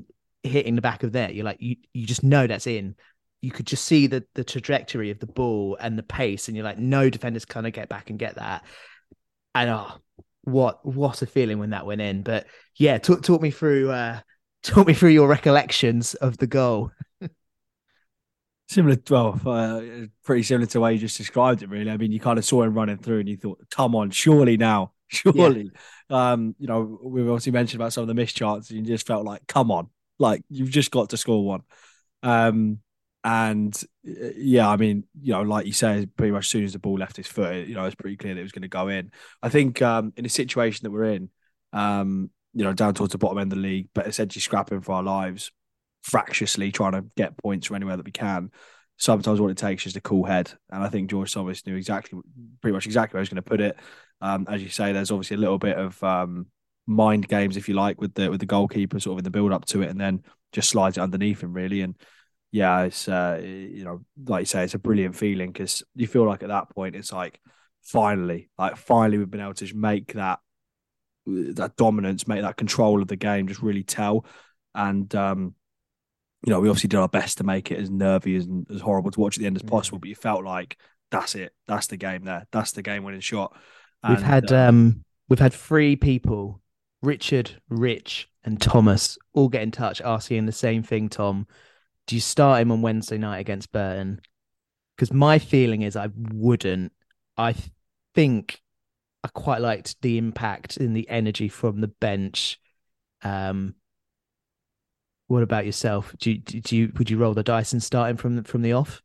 hitting the back of net, you're like, you, you just know that's in. You could just see the the trajectory of the ball and the pace, and you're like, no defenders kind of get back and get that. And oh, what what a feeling when that went in. But yeah, talk talk me through uh, talk me through your recollections of the goal. Similar, well, uh, pretty similar to the way you just described it, really. I mean, you kind of saw him running through and you thought, come on, surely now, surely. Yeah. Um, you know, we've obviously mentioned about some of the missed chances, and you just felt like, come on, like, you've just got to score one. Um, and yeah, I mean, you know, like you say, pretty much as soon as the ball left his foot, you know, it's pretty clear that it was going to go in. I think um, in the situation that we're in, um, you know, down towards the bottom end of the league, but essentially scrapping for our lives, fractiously trying to get points from anywhere that we can. Sometimes what it takes is a cool head. And I think George Thomas knew exactly, pretty much exactly where I was going to put it. Um, as you say, there's obviously a little bit of um, mind games, if you like, with the with the goalkeeper sort of in the build up to it, and then just slides it underneath him, really. And yeah, it's, uh, you know, like you say, it's a brilliant feeling, because you feel like at that point, it's like, finally, like finally we've been able to make that, that dominance, make that control of the game, just really tell. And, um, you know, we obviously did our best to make it as nervy and as horrible to watch at the end as possible, mm. but you felt like that's it. That's the game there. That's the game winning shot. And, we've had um, um we've had three people, Richard, Rich, and Thomas, all get in touch asking the same thing, Tom. Do you start him on Wednesday night against Burton? Because my feeling is I wouldn't. I think I quite liked the impact and the energy from the bench. Um What about yourself? Do you, do you would you roll the dice and start him from the, from the off?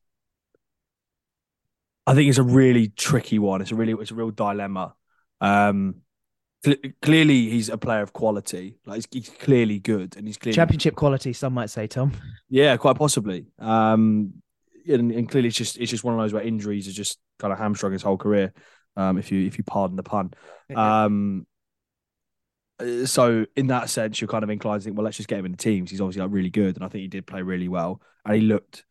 I think it's a really tricky one. It's a really it's a real dilemma. Um, cl- clearly, he's a player of quality. Like he's, he's clearly good, and he's clearly championship quality. Some might say, Tom. Yeah, quite possibly. Um, and, and clearly, it's just it's just one of those where injuries are just kind of hamstrung his whole career. Um, if you if you pardon the pun. Um. So in that sense, you're kind of inclined to think, well, let's just get him in the teams. He's obviously like really good, and I think he did play really well, and he looked.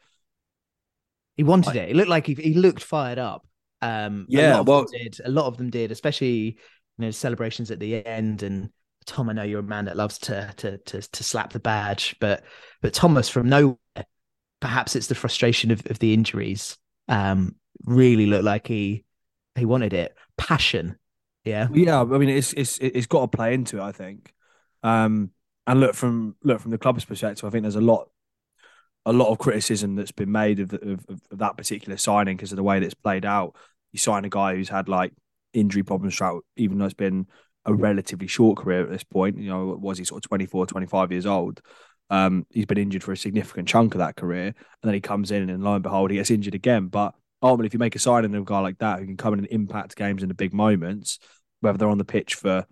He wanted like, it. It looked like he he looked fired up. Um, yeah, a lot well, of them did. A lot of them did, especially you know celebrations at the end. And Tom, I know you're a man that loves to to to to slap the badge, but but Thomas from nowhere, perhaps it's the frustration of, of the injuries. Um, really looked like he he wanted it. Passion. Yeah, yeah. I mean, it's it's it's got to play into it, I think. Um, and look from look from the club's perspective, I think there's a lot, a lot of criticism that's been made of, the, of, of that particular signing because of the way that it's played out. You sign a guy who's had like injury problems throughout, even though it's been a relatively short career at this point. You know, was he sort of twenty-four, twenty-five years old? Um, he's been injured for a significant chunk of that career, and then he comes in and lo and behold, he gets injured again. But ultimately, if you make a signing of a guy like that who can come in and impact games in the big moments, whether they're on the pitch for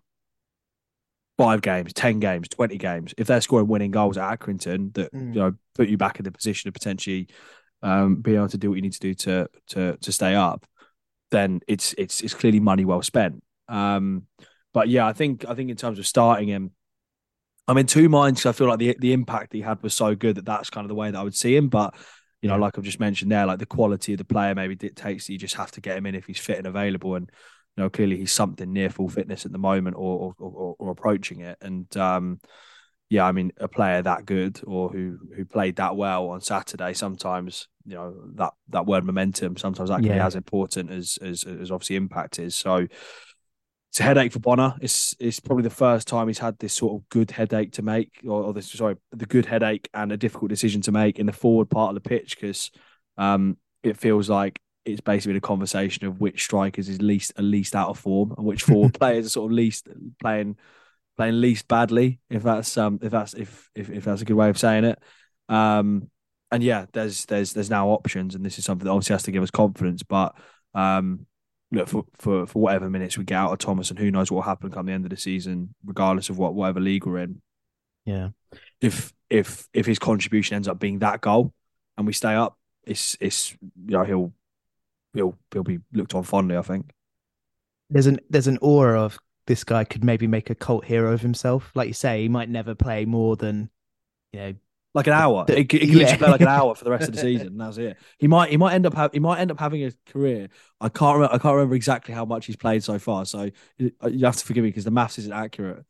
five games, ten games, twenty games, if they're scoring winning goals at Accrington that mm. you know put you back in the position of potentially um, being able to do what you need to do to to to stay up, then it's it's it's clearly money well spent. Um, but yeah, I think I think in terms of starting him, I'm in two minds because I feel like the the impact he had was so good that that's kind of the way that I would see him, but. You know, yeah. like I've just mentioned there, like the quality of the player maybe dictates that you just have to get him in if he's fit and available. And, you know, clearly he's something near full fitness at the moment or or, or, or approaching it. And, um, yeah, I mean, a player that good or who who played that well on Saturday, sometimes, you know, that that word momentum, sometimes that can yeah. be as important as, as, as obviously impact is. So, it's a headache for Bonner. It's it's probably the first time he's had this sort of good headache to make, or, or this sorry, the good headache and a difficult decision to make in the forward part of the pitch because um, it feels like it's basically a conversation of which strikers is least least out of form and which forward players are sort of least playing playing least badly. If that's um if that's if if, if that's a good way of saying it. Um, and yeah, there's there's there's now options, and this is something that obviously has to give us confidence, but um. Look, for, for, for whatever minutes we get out of Thomas, and who knows what will happen come the end of the season, regardless of what whatever league we're in. Yeah. If if if his contribution ends up being that goal, and we stay up, it's it's you know he'll he'll he'll be looked on fondly. I think there's an there's an aura of this guy could maybe make a cult hero of himself. Like you say, he might never play more than you know. Like an hour, the, he could, he could yeah. literally play like an hour for the rest of the season, and that's it. He might, he might end up, ha- he might end up having a career. I can't, remember, I can't remember exactly how much he's played so far. So you have to forgive me because the maths isn't accurate.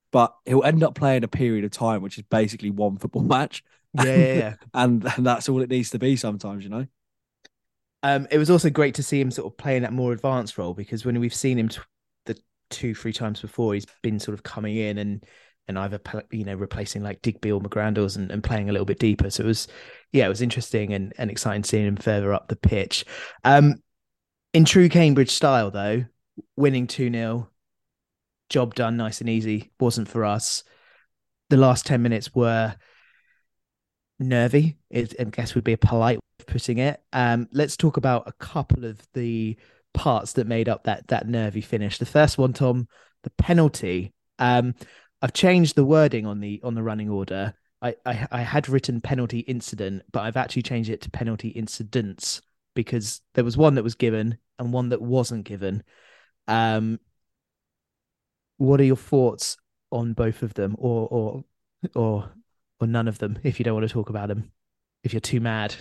but he'll end up playing a period of time, which is basically one football match. Yeah, And, yeah, yeah. and, and that's all it needs to be sometimes, you know? Um, it was also great to see him sort of playing that more advanced role, because when we've seen him t- the two, three times before, he's been sort of coming in and and either you know replacing like Digby or McGrandles and, and playing a little bit deeper. So it was, yeah, it was interesting and, and exciting seeing him further up the pitch. Um, in true Cambridge style, though, winning two nil, job done, nice and easy, wasn't for us. The last ten minutes were nervy, it, I guess would be a polite way of putting it. Um, let's talk about a couple of the parts that made up that that nervy finish. The first one, Tom, the penalty. Um, I've changed the wording on the on the running order. I, I I had written penalty incident, but I've actually changed it to penalty incidents because there was one that was given and one that wasn't given. Um, what are your thoughts on both of them, or or or or none of them, if you don't want to talk about them, if you're too mad?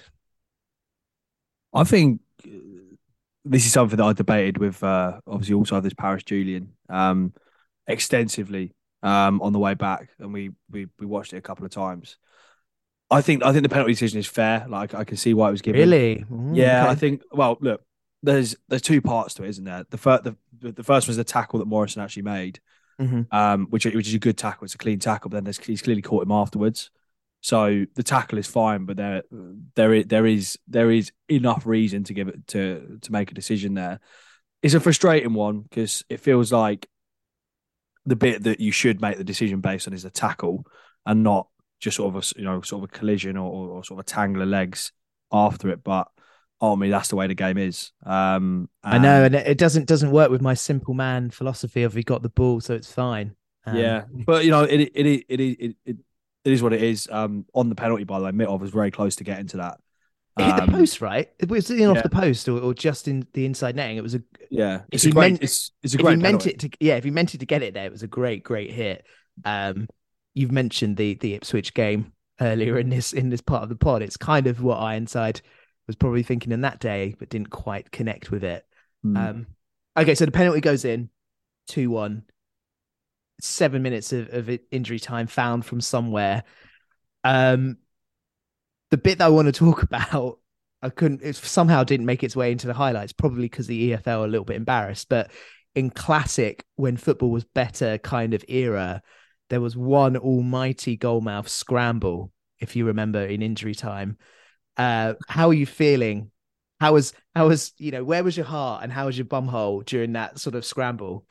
I think uh, this is something that I debated with uh, obviously also this Paris Julian um, extensively um, on the way back, and we we we watched it a couple of times. I think I think the penalty decision is fair. Like I can see why it was given. Really? Mm, Yeah, okay. I think. Well, look, there's there's two parts to it, isn't there? The first the, the first was the tackle that Morrison actually made, Mm-hmm. um, which which is a good tackle. It's a clean tackle, but then there's, he's clearly caught him afterwards. So the tackle is fine, but there there is there is there is enough reason to give it to to make a decision there. It's a frustrating one because it feels like the bit that you should make the decision based on is the tackle and not just sort of a you know sort of a collision or, or sort of a tangle of legs after it. But ultimately, that's the way the game is. Um, I know, and and it doesn't doesn't work with my simple man philosophy of he got the ball, so it's fine. Um, yeah, but you know it it it it it, it, it is what it is. Um, on the penalty, by the way, Mitov was very close to getting to that. it hit the Um, post, right? It was in off yeah, the post or, or just in the inside netting. It was a yeah, if it's a he great meant it's it's a if he great meant penalty. it to yeah if he meant it to get it there, it was a great great hit. Um, you've mentioned the the Ipswich game earlier in this in this part of the pod. It's kind of what Ironside was probably thinking in that day, but didn't quite connect with it. Mm. Um, okay, so the penalty goes in two one. Seven minutes of, of injury time found from somewhere. Um, the bit that I want to talk about, I couldn't. It somehow didn't make its way into the highlights, probably because the E F L are a little bit embarrassed. But in classic, when football was better kind of era, there was one almighty goalmouth scramble. If you remember, in injury time, uh, how are you feeling? How was how was you know where was your heart and how was your bumhole during that sort of scramble?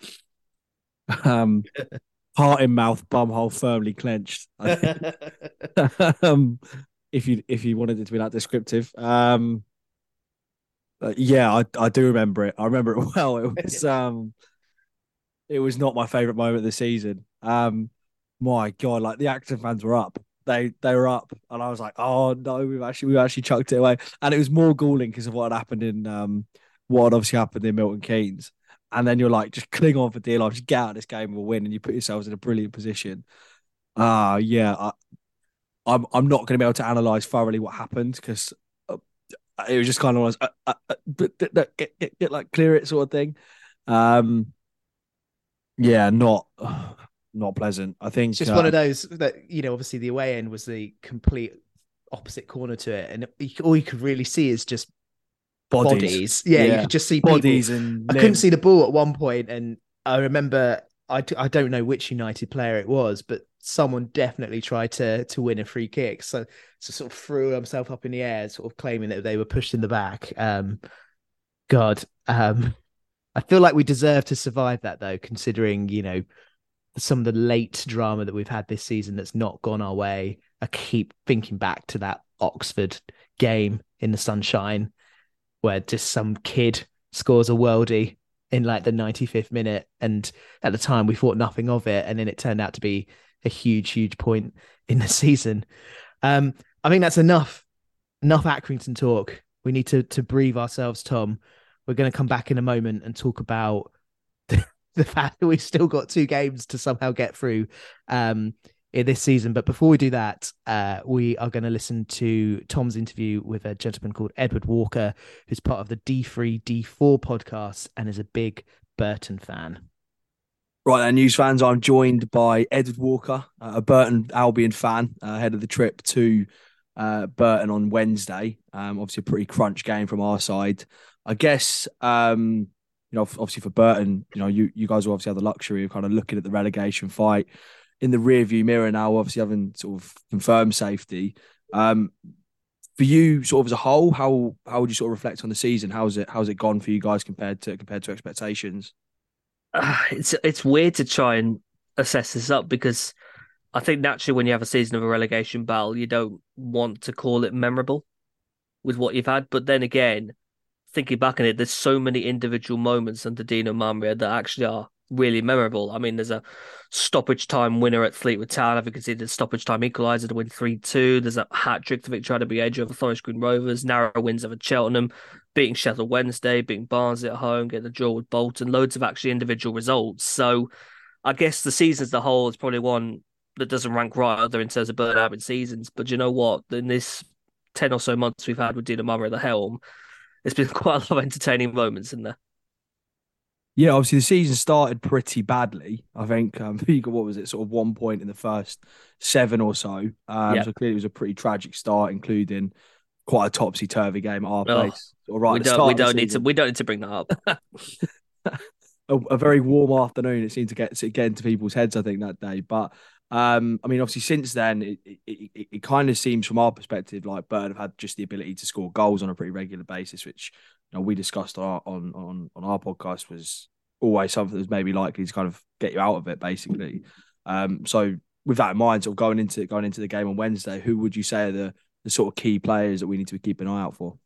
Um, heart in mouth, bumhole firmly clenched. I think. um, if you if you wanted it to be that descriptive. Um, uh, yeah, I I do remember it. I remember it well. It was um, it was not my favorite moment of the season. Um, my God, like the Acton fans were up. They they were up, and I was like, oh no, we've actually we've actually chucked it away. And it was more galling because of what had happened in um, what had obviously happened in Milton Keynes. And then you're like, just cling on for dear life, just get out of this game with a win, and you put yourselves in a brilliant position. Ah, uh, yeah, I, I'm I'm not going to be able to analyze thoroughly what happened because uh, it was just kind of like, uh, uh, uh, get, get, get, like clear it sort of thing. Um, yeah, not not pleasant. I It's think. just one Uh, of those that, you know, obviously the away end was the complete opposite corner to it. And all you could really see is just bodies, bodies. Yeah, you yeah, could just see people. bodies and I couldn't limb. see the ball at one point, and I remember I, I don't know which United player it was, but someone definitely tried to to win a free kick. So, so sort of threw himself up in the air, sort of claiming that they were pushed in the back. Um, God, um, I feel like we deserve to survive that though, considering, you know, some of the late drama that we've had this season that's not gone our way. I keep thinking back to that Oxford game in the sunshine where just some kid scores a worldie in like the ninety-fifth minute. And at the time we thought nothing of it. And then it turned out to be a huge, huge point in the season. Um, I think that's enough, enough Accrington talk. We need to, to breathe ourselves, Tom. We're going to come back in a moment and talk about the, the fact that we've still got two games to somehow get through um, in this season. But before we do that, uh, we are going to listen to Tom's interview with a gentleman called Edward Walker, who's part of the D three D four podcast and is a big Burton fan. Right then, news fans, I'm joined by Edward Walker, uh, a Burton Albion fan, uh, ahead of the trip to uh, Burton on Wednesday. Um, obviously, a pretty crunch game from our side. I guess, um, you know, obviously for Burton, you know, you, you guys will obviously have the luxury of kind of looking at the relegation fight in the rearview mirror now, obviously having sort of confirmed safety. Um, for you, sort of as a whole, how how would you sort of reflect on the season? How's it how's it gone for you guys compared to compared to expectations? Uh, it's it's weird to try and assess this up because I think naturally when you have a season of a relegation battle, you don't want to call it memorable with what you've had. But then again, thinking back on it, there's so many individual moments under Dino Maamria that actually are really memorable. I mean, there's a stoppage time winner at Fleetwood Town. Having conceded a stoppage time equaliser to win three two. There's a hat trick to Victor Adeboyejo over Forest Green Rovers. Narrow wins over Cheltenham, beating Sheffield Wednesday, beating Barnsley at home, getting the draw with Bolton. Loads of actually individual results. So I guess the season as a whole is probably one that doesn't rank right other in terms of Burton Albion seasons. But you know what? In this ten or so months we've had with Dino Maamria at the helm, there's been quite a lot of entertaining moments in there. Yeah, obviously the season started pretty badly. I think um, you got, what was it, sort of one point in the first seven or so. Um, Yeah. So clearly it was a pretty tragic start, including quite a topsy turvy game at our Oh, place. Or right we at the don't start we of the don't need to season. we don't need to bring that up. a, a very warm afternoon. It seemed to get to get into people's heads, I think, that day. But um, I mean, obviously, since then, it, it, it, it kind of seems from our perspective like Burton have had just the ability to score goals on a pretty regular basis, which you know we discussed on our, on on on our podcast was always something that was maybe likely to kind of get you out of it, basically. Um, so with that in mind, sort of going into going into the game on Wednesday, who would you say are the the sort of key players that we need to keep an eye out for?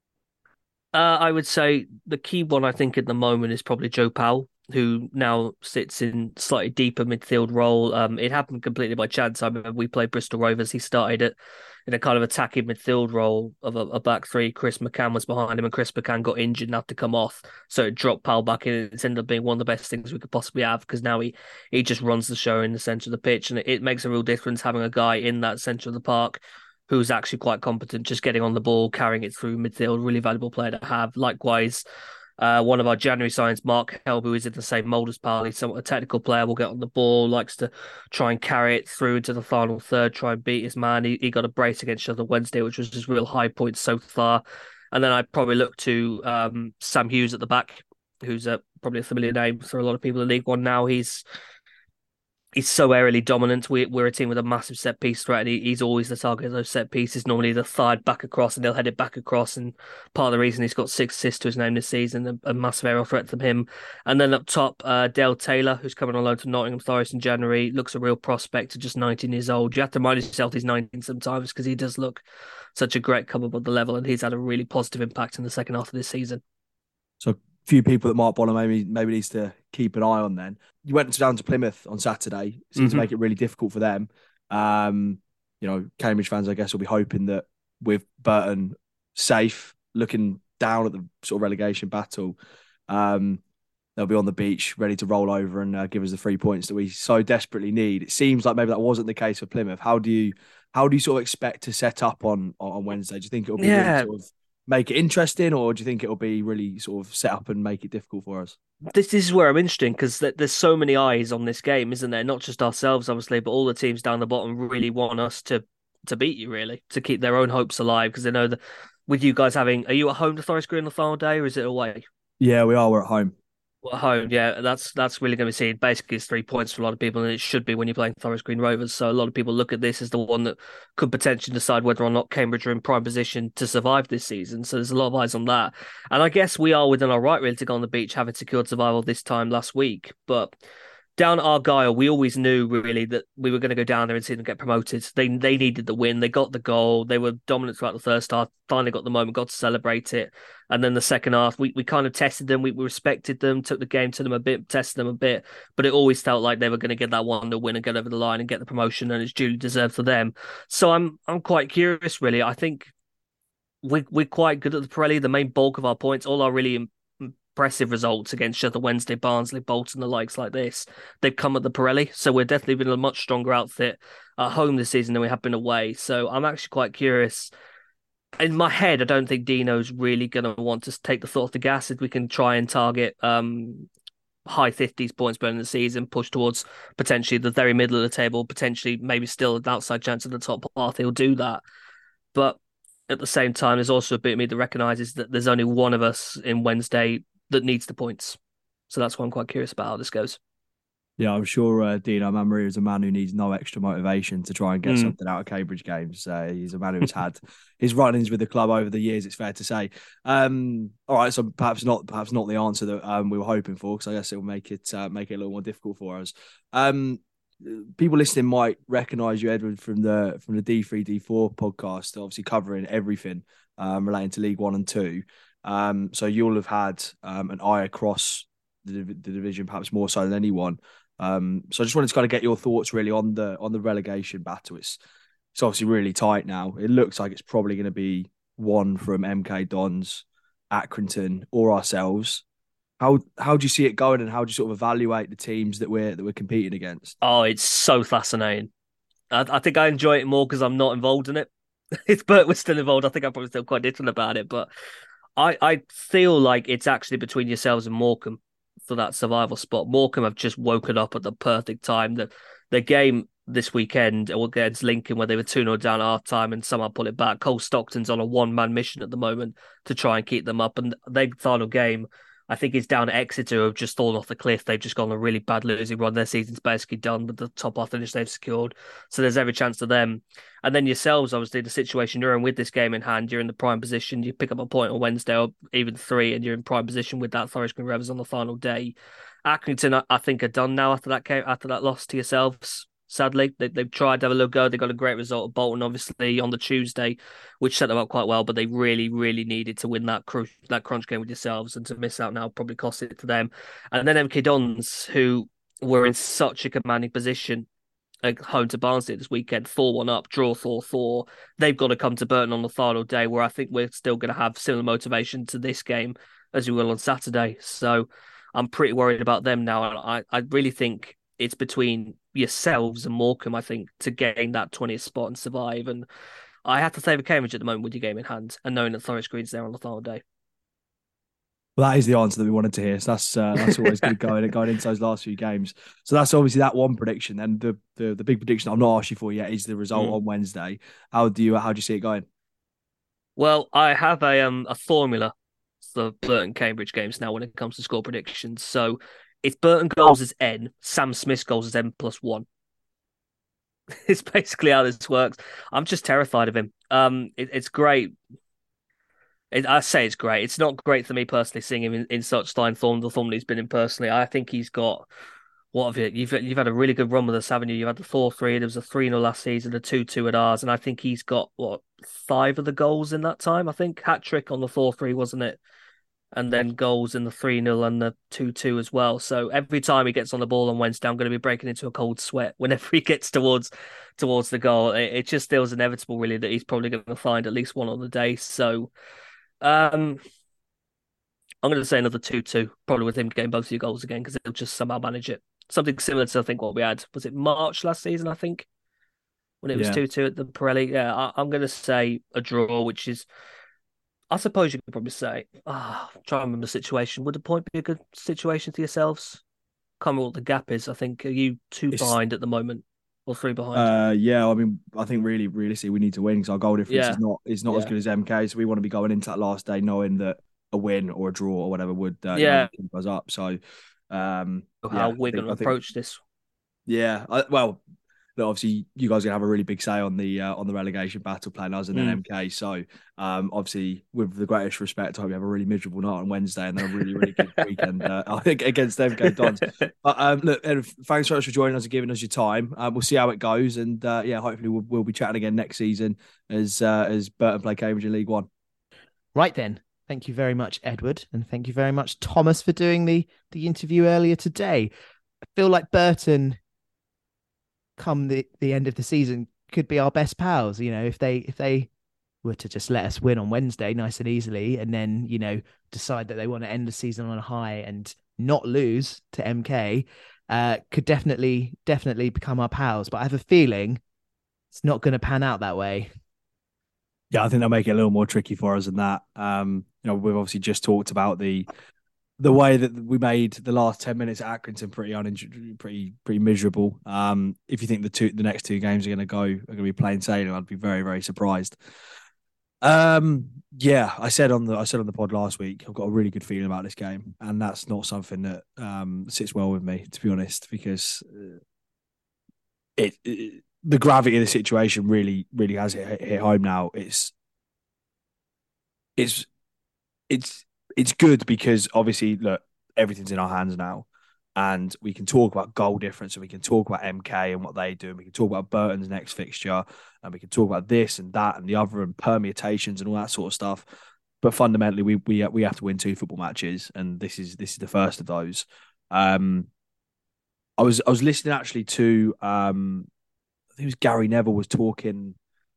Uh, I would say the key one I think at the moment is probably Joe Powell, who now sits in slightly deeper midfield role. Um, it happened completely by chance. I remember we played Bristol Rovers. He started it in a kind of attacking midfield role of a, a back three. Chris McCann was behind him, and Chris McCann got injured and had to come off. So it dropped Powell back in. It's ended up being one of the best things we could possibly have because now he he just runs the show in the centre of the pitch, and it, it makes a real difference having a guy in that centre of the park who's actually quite competent, just getting on the ball, carrying it through midfield. Really valuable player to have. Likewise, uh, one of our January signs, Mark Helb, who is in the same mould as Powell. He's somewhat a technical player, will get on the ball, likes to try and carry it through into the final third, try and beat his man. He, he got a brace against Sheffield Wednesday, which was his real high point so far. And then I'd probably look to um, Sam Hughes at the back, who's a, probably a familiar name for a lot of people in League One now. He's He's so aerially dominant. We, we're a team with a massive set piece threat, and he, he's always the target of those set pieces. Normally, the third back across, and they'll head it back across. And part of the reason he's got six assists to his name this season, a, a massive aerial threat from him. And then up top, uh, Dale Taylor, who's coming on loan to Nottingham Forest in January, looks a real prospect at just nineteen years old. You have to remind yourself he's nineteen sometimes because he does look such a great come above the level, and he's had a really positive impact in the second half of this season. So a few people that Mark Bonner maybe maybe needs to keep an eye on then. You went down to Plymouth on Saturday. Seemed Mhm. to make it really difficult for them. Um, you know, Cambridge fans, I guess, will be hoping that with Burton safe, looking down at the sort of relegation battle, um, they'll be on the beach ready to roll over and uh, give us the three points that we so desperately need. It seems like maybe that wasn't the case for Plymouth. How do you how do you sort of expect to set up on on Wednesday? Do you think it'll be Yeah. really sort of make it interesting, or do you think it'll be really sort of set up and make it difficult for us? This, this is where I'm interesting because there's so many eyes on this game, isn't there? Not just ourselves, obviously, but all the teams down the bottom really want us to to beat you, really, to keep their own hopes alive. Because they know that with you guys having, are you at home to Forest Green on the final day, or is it away? Yeah, we are. We're at home. Well, at home, yeah, that's that's really going to be seen. Basically, it's three points for a lot of people, and it should be when you're playing Forest Green Rovers. So a lot of people look at this as the one that could potentially decide whether or not Cambridge are in prime position to survive this season. So there's a lot of eyes on that, and I guess we are within our right really to go on the beach, having secured survival this time last week, but. Down at Argyle, we always knew really that we were going to go down there and see them get promoted. They they needed the win. They got the goal. They were dominant throughout the first half. Finally got the moment, got to celebrate it. And then the second half, we, we kind of tested them. We, we respected them, took the game to them a bit, tested them a bit. But it always felt like they were going to get that one to win and get over the line and get the promotion, and it's duly deserved for them. So I'm I'm quite curious, really. I think we we're quite good at the Pirelli. The main bulk of our points, all our really impressive results against Sheffield Wednesday, Barnsley, Bolton, the likes like this, they've come at the Pirelli. So we're definitely been a much stronger outfit at home this season than we have been away. So I'm actually quite curious. In my head, I don't think Dino's really going to want to take the foot off the gas if we can try and target um, high fifties points per in the season, push towards potentially the very middle of the table, potentially maybe still an outside chance of the top half. He'll do that. But at the same time, there's also a bit of me that recognises that there's only one of us in Wednesday that needs the points. So that's why I'm quite curious about how this goes. Yeah, I'm sure uh, Dino Maria is a man who needs no extra motivation to try and get mm. something out of Cambridge games. Uh, he's a man who's had his run-ins with the club over the years, it's fair to say. Um, all right, so perhaps not perhaps not the answer that um, we were hoping for, because I guess it will make it uh, make it a little more difficult for us. Um, people listening might recognise you, Edward, from the from the D three D four podcast, obviously covering everything um, relating to League One and Two. Um, so you'll have had um, an eye across the, the division, perhaps more so than anyone. Um, so I just wanted to kind of get your thoughts really on the on the relegation battle. It's it's obviously really tight now. It looks like it's probably going to be one from M K Dons, Accrington, or ourselves. How how do you see it going, and how do you sort of evaluate the teams that we're that we're competing against? Oh, it's so fascinating. I, I think I enjoy it more because I'm not involved in it. If Bert was still involved, I think I'm probably still quite different about it. But I I feel like it's actually between yourselves and Morecambe for that survival spot. Morecambe have just woken up at the perfect time. The the game this weekend against Lincoln, where they were two nil down at half time and somehow pull it back. Cole Stockton's on a one man mission at the moment to try and keep them up. And their final game, I think, is down at Exeter, who have just fallen off the cliff. They've just gone on a really bad losing run. Their season's basically done with the top half finish they've secured. So there's every chance to them. And then yourselves, obviously, the situation you're in with this game in hand, you're in the prime position. You pick up a point on Wednesday or even three, and you're in prime position with that Forest Green Rovers on the final day. Accrington, I think, are done now after that game, after that loss to yourselves. Sadly, they, they've tried to have a little go. They got a great result at Bolton, obviously, on the Tuesday, which set them up quite well. But they really, really needed to win that cru- that crunch game with yourselves, and to miss out now probably cost it to them. And then M K Dons, who were in such a commanding position at home to Barnsley this weekend, four one up, draw four four. They've got to come to Burton on the final day, where I think we're still going to have similar motivation to this game as we will on Saturday. So I'm pretty worried about them now. I I really think it's between yourselves and Morecambe, I think, to gain that twentieth spot and survive. And I have to favour Cambridge at the moment with your game in hand and knowing that Forest Green's there on the final day. Well, that is the answer that we wanted to hear. So that's uh, that's always good going going into those last few games. So that's obviously that one prediction. And the the, the big prediction I've not asked you for yet is the result mm. on Wednesday. How do you how do you see it going? Well, I have a um a formula for Burton Cambridge games now when it comes to score predictions. So if Burton goals is N, Sam Smith's goals is N plus one. It's basically how this works. I'm just terrified of him. Um, it, it's great. It, I say it's great. It's not great for me personally seeing him in, in such fine form, the form that he's been in personally. I think he's got, what have you? You've, you've had a really good run with us, haven't you? You've had the four three, there was a three nil last season, a two two at ours, and I think he's got, what, five of the goals in that time, I think? Hat-trick on the four three, wasn't it? And then goals in the three nil and the two two as well. So every time he gets on the ball on Wednesday, I'm going to be breaking into a cold sweat whenever he gets towards towards the goal. It, it just feels inevitable, really, that he's probably going to find at least one on the day. So um, I'm going to say another two two, probably with him getting both of your goals again, because he'll just somehow manage it. Something similar to, I think, what we had. Was it March last season, I think, when it was two two yeah. at the Pirelli? Yeah, I, I'm going to say a draw, which is... I suppose you could probably say, ah, oh, try and remember the situation. Would a point be a good situation to yourselves? Can't remember what the gap is. I think, are you two it's, behind at the moment or three behind? Uh, yeah, I mean, I think really, realistically, we need to win because our goal difference yeah. is not is not yeah. as good as M K. So we want to be going into that last day knowing that a win or a draw or whatever would uh, yeah. you know, keep us up. So, um, so how yeah, we're going to approach think, this? Yeah, I, well. Obviously, you guys are gonna have a really big say on the uh, on the relegation battle plan, us and then mm. M K. So, um, obviously, with the greatest respect, I hope you have a really miserable night on Wednesday and then a really, really good weekend uh, against M K Dons. But um, look, Ed, thanks so much for joining us and giving us your time. Um, we'll see how it goes, and uh, yeah, hopefully, we'll, we'll be chatting again next season as uh, as Burton play Cambridge in League One. Right then. Thank you very much, Edward, and thank you very much, Thomas, for doing the the interview earlier today. I feel like Burton, come the, the end of the season, could be our best pals. You know, if they if they were to just let us win on Wednesday nice and easily, and then, you know, decide that they want to end the season on a high and not lose to M K, uh, could definitely definitely become our pals. But I have a feeling it's not going to pan out that way. Yeah, I think they'll make it a little more tricky for us than that. Um, you know, we've obviously just talked about the the way that we made the last ten minutes at Accrington pretty uninj- pretty pretty miserable. Um, if you think the two the next two games are going to go are going to be plain sailing, I'd be very very surprised. Um, yeah, I said on the I said on the pod last week, I've got a really good feeling about this game, and that's not something that um sits well with me, to be honest, because it, it the gravity of the situation really really has hit, hit home now. It's it's it's it's good because obviously, look, everything's in our hands now, and we can talk about goal difference, and we can talk about M K and what they do, and we can talk about Burton's next fixture, and we can talk about this and that and the other and permutations and all that sort of stuff. But fundamentally, we we we have to win two football matches, and this is this is the first of those. Um, I was I was listening actually to um, I think it was Gary Neville was talking.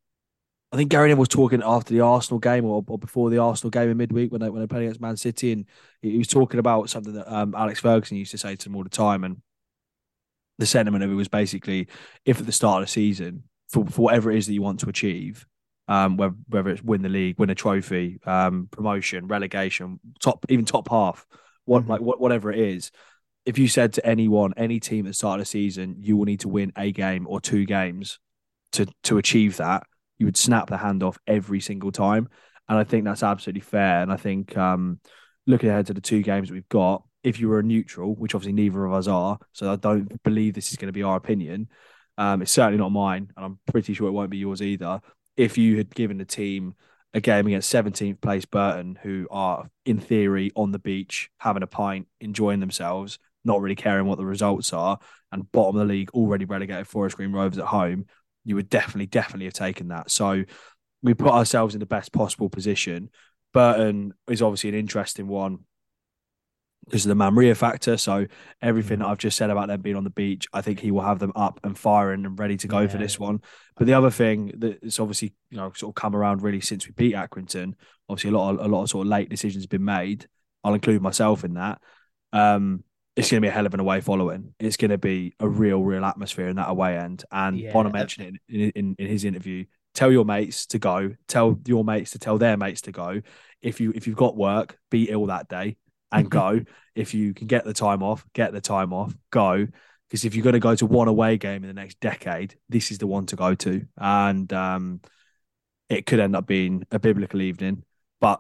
I think Gary Neville was talking after the Arsenal game or, or before the Arsenal game in midweek when they when they played against Man City, and he was talking about something that um, Alex Ferguson used to say to him all the time, and the sentiment of it was basically, if at the start of the season, for, for whatever it is that you want to achieve, um, whether, whether it's win the league, win a trophy, um, promotion, relegation, top even top half, what mm-hmm. like what, whatever it is, if you said to anyone, any team at the start of the season, you will need to win a game or two games to to achieve that, you would snap the hand off every single time. And I think that's absolutely fair. And I think um, looking ahead to the two games that we've got, if you were a neutral, which obviously neither of us are, so I don't believe this is going to be our opinion, um, it's certainly not mine, and I'm pretty sure it won't be yours either. If you had given the team a game against seventeenth place Burton, who are, in theory, on the beach, having a pint, enjoying themselves, not really caring what the results are, and bottom of the league, already relegated Forest Green Rovers at home, you would definitely, definitely have taken that. So we put ourselves in the best possible position. Burton is obviously an interesting one because of the Mamria factor. So everything that I've just said about them being on the beach, I think he will have them up and firing and ready to go yeah. for this one. But the other thing that's obviously, you know, sort of come around really since we beat Accrington, obviously a lot of, a lot of sort of late decisions have been made. I'll include myself in that. Um, it's going to be a hell of an away following. It's going to be a real, real atmosphere in that away end. And yeah. Bonner mentioned it in, in, in his interview. Tell your mates to go. Tell your mates to tell their mates to go. If you if you've got work, be ill that day and go. If you can get the time off, get the time off. Go. Because if you're going to go to one away game in the next decade, this is the one to go to. And um, it could end up being a biblical evening. But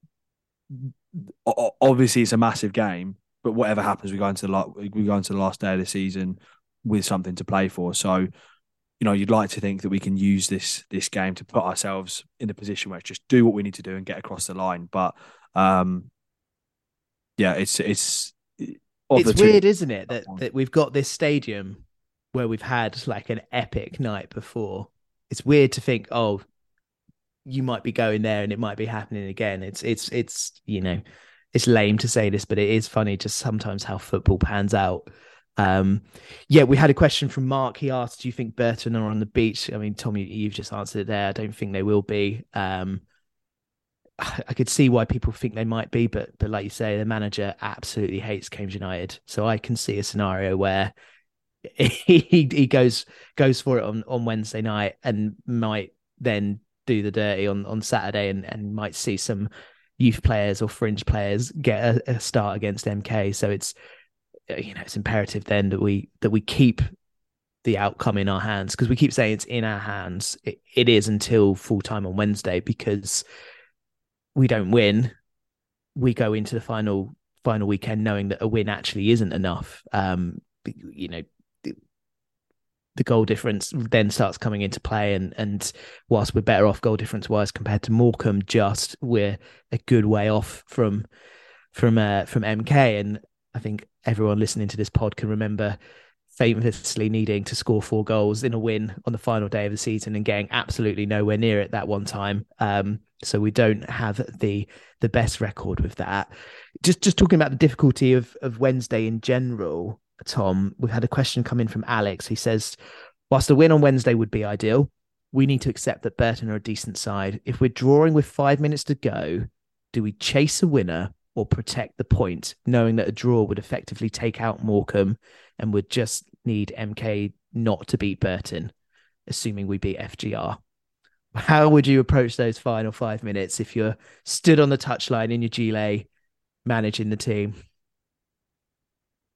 obviously, it's a massive game. But whatever happens, we go into the we go into the last day of the season with something to play for. So, you know, you'd like to think that we can use this this game to put ourselves in a position where it's just do what we need to do and get across the line. But um, yeah, it's it's it's weird, isn't it, that that we've got this stadium where we've had like an epic night before. It's weird to think, oh, you might be going there and it might be happening again. It's it's it's you know. It's lame to say this, but it is funny just sometimes how football pans out. Um, yeah, we had a question from Mark. He asked, do you think Burton are on the beach? I mean, Tommy, you've just answered it there. I don't think they will be. Um, I could see why people think they might be, but but like you say, the manager absolutely hates Cambridge United. So I can see a scenario where he he goes goes for it on, on Wednesday night and might then do the dirty on, on Saturday and, and might see some youth players or fringe players get a, a start against M K. So it's, you know, it's imperative then that we that we keep the outcome in our hands, because we keep saying it's in our hands. It, it is until full time on Wednesday, because we don't win, we go into the final final weekend knowing that a win actually isn't enough. Um, you know, the goal difference then starts coming into play, and and whilst we're better off goal difference wise compared to Morecambe, just we're a good way off from from uh, from M K. And I think everyone listening to this pod can remember famously needing to score four goals in a win on the final day of the season and getting absolutely nowhere near it that one time. Um, so we don't have the the best record with that. Just just talking about the difficulty of of Wednesday in general, Tom, we've had a question come in from Alex. He says, whilst a win on Wednesday would be ideal, we need to accept that Burton are a decent side. If we're drawing with five minutes to go, do we chase a winner or protect the point, knowing that a draw would effectively take out Morecambe and would just need M K not to beat Burton, assuming we beat F G R? How would you approach those final five minutes if you're stood on the touchline in your gilet managing the team?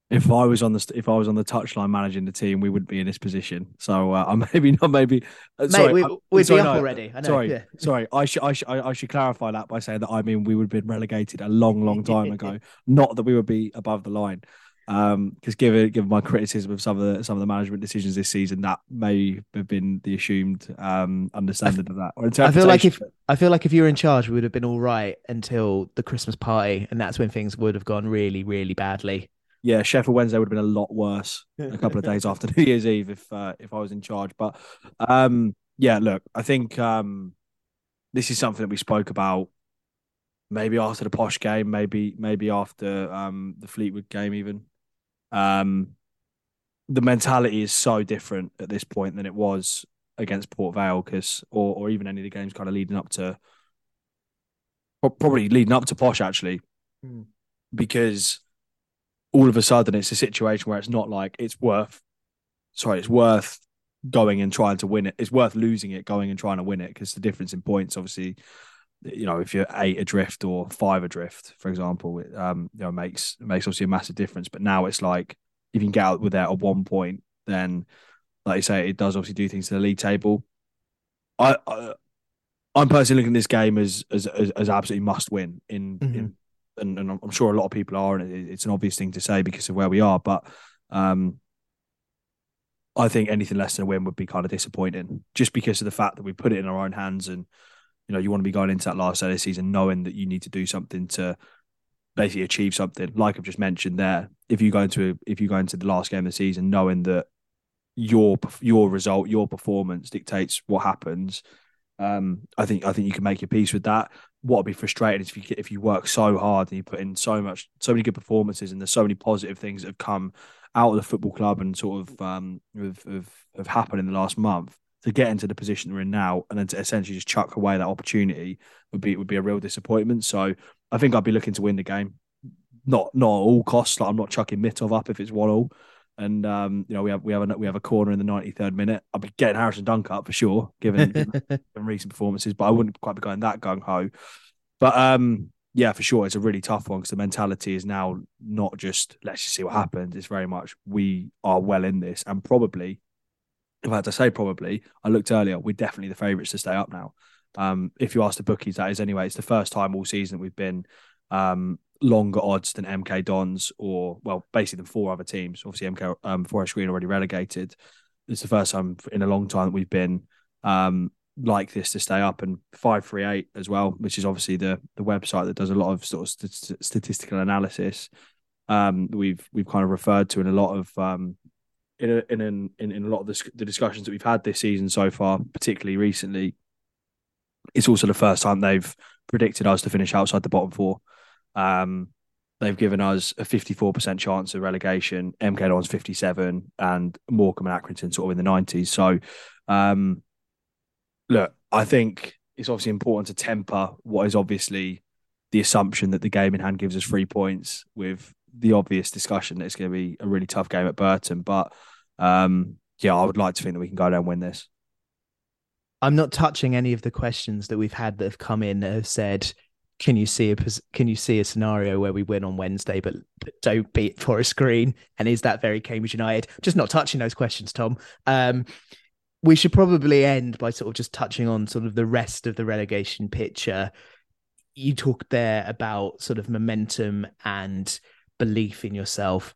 If I was on the if I was on the touchline managing the team, we wouldn't be in this position. So uh, I'm maybe not maybe. Uh, Mate, sorry, we, uh, we'd sorry, be up no, already. I know. sorry, Yeah. sorry. I should I should I should clarify that by saying that I mean we would have been relegated a long, long time ago. Not that we would be above the line. Um, because given given my criticism of some of the some of the management decisions this season, that may have been the assumed um understanding of that or I feel like interpretation. if I feel like if you were in charge, we would have been all right until the Christmas party, and that's when things would have gone really, really badly. Yeah, Sheffield Wednesday would have been a lot worse a couple of days after New Year's Eve if uh, if I was in charge. But um, yeah, look, I think um, this is something that we spoke about maybe after the Posh game, maybe maybe after um, the Fleetwood game, even. Um, the mentality is so different at this point than it was against Port Vale, because or or even any of the games kind of leading up to probably leading up to Posh actually, Mm. because all of a sudden it's a situation where it's not like it's worth sorry, it's worth going and trying to win it. It's worth losing it, going and trying to win it, because the difference in points, obviously, you know, if you're eight adrift or five adrift, for example, it um, you know, makes makes obviously a massive difference. But now it's like if you can get out with that at one point, then like you say, it does obviously do things to the league table. I, I I'm personally looking at this game as as as, as absolutely must win in Mhm. in and, and I'm sure a lot of people are, and it, it's an obvious thing to say because of where we are, but um I think anything less than a win would be kind of disappointing, just because of the fact that we put it in our own hands, and you know you want to be going into that last day of the season knowing that you need to do something to basically achieve something. Like I've just mentioned there, if you go into if you go into the last game of the season knowing that your your result, your performance dictates what happens, um, I think I think you can make your peace with that. What would be frustrating is if you if you work so hard and you put in so much, so many good performances, and there's so many positive things that have come out of the football club and sort of um have have, have happened in the last month, to get into the position we're in now and then to essentially just chuck away that opportunity would be would be a real disappointment. So I think I'd be looking to win the game, not not at all costs. Like I'm not chucking Mitov up if it's one all. And um, you know we have we have a we have a corner in the ninety-third minute. I'll be getting Harrison Dunk up for sure, given, given recent performances, but I wouldn't quite be going that gung ho. But um, yeah, for sure, it's a really tough one because the mentality is now not just let's just see what happens. It's very much we are well in this, and probably, in fact, I say probably, I looked earlier, we're definitely the favourites to stay up now. Um, if you ask the bookies, that is anyway. It's the first time all season that we've been um, longer odds than M K Dons or, well, basically the four other teams. Obviously, M K um, Forest Green already relegated. It's the first time in a long time that we've been um, like this to stay up, and five three eight as well, which is obviously the the website that does a lot of sort of st- statistical analysis. Um, we've we've kind of referred to in a lot of um, in a, in an, in in a lot of the, the discussions that we've had this season so far, particularly recently. It's also the first time they've predicted us to finish outside the bottom four. Um, they've given us a fifty-four percent chance of relegation. M K Dons fifty-seven, and Morecambe and Accrington sort of in the nineties. So, um, look, I think it's obviously important to temper what is obviously the assumption that the game in hand gives us three points with the obvious discussion that it's going to be a really tough game at Burton. But um, yeah, I would like to think that we can go down and win this. I'm not touching any of the questions that we've had that have come in that have said, "Can you see a can you see a scenario where we win on Wednesday, but, but don't beat Forest Green? And is that very Cambridge United?" Just not touching those questions, Tom. Um, we should probably end by sort of just touching on sort of the rest of the relegation picture. You talked there about sort of momentum and belief in yourself.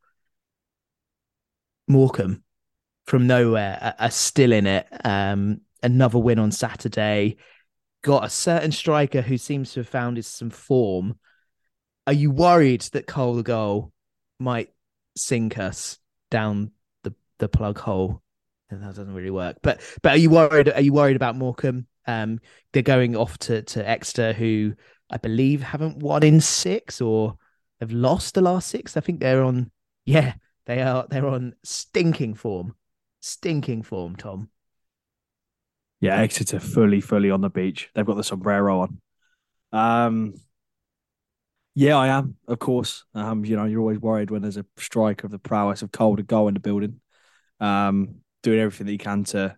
Morecambe, from nowhere, are, are still in it. Um, another win on Saturday. Got a certain striker who seems to have found his some form. Are you worried that Cole the goal might sink us down the, the plug hole? And that doesn't really work. But but are you worried? Are you worried about Morecambe? Um, they're going off to to Exeter, who I believe haven't won in six or have lost the last six. I think they're on. Yeah, they are. They're on stinking form. Stinking form, Tom. Yeah, Exeter fully, fully on the beach. They've got the sombrero on. Um, yeah, I am, of course. Um, you know, you're always worried when there's a striker of the prowess of Cole to go in the building. Um, doing everything that he can to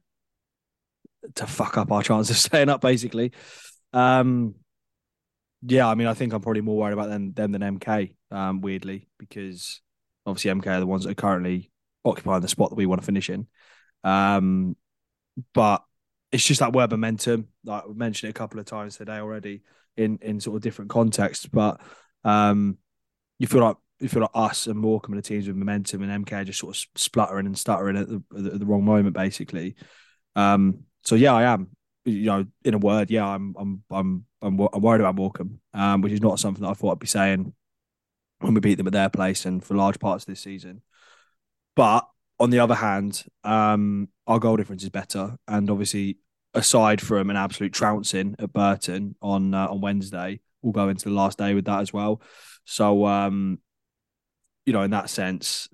to fuck up our chance of staying up, basically. Um, yeah, I mean, I think I'm probably more worried about them, them than M K, um, weirdly, because Obviously, M K are the ones that are currently occupying the spot that we want to finish in. Um, but it's just that word momentum. Like we mentioned it a couple of times today already in in sort of different contexts. But um, you feel like you feel like us and Morecambe and the teams with momentum, and M K just sort of spluttering and stuttering at the, at the wrong moment, basically. Um, so yeah, I am. You know, in a word, yeah, I'm I'm I'm I'm, I'm worried about Morecambe, um, which is not something that I thought I'd be saying when we beat them at their place and for large parts of this season. But on the other hand, um, our goal difference is better, and obviously, aside from an absolute trouncing at Burton on uh, on Wednesday, we'll go into the last day with that as well. So, um, you know, in that sense,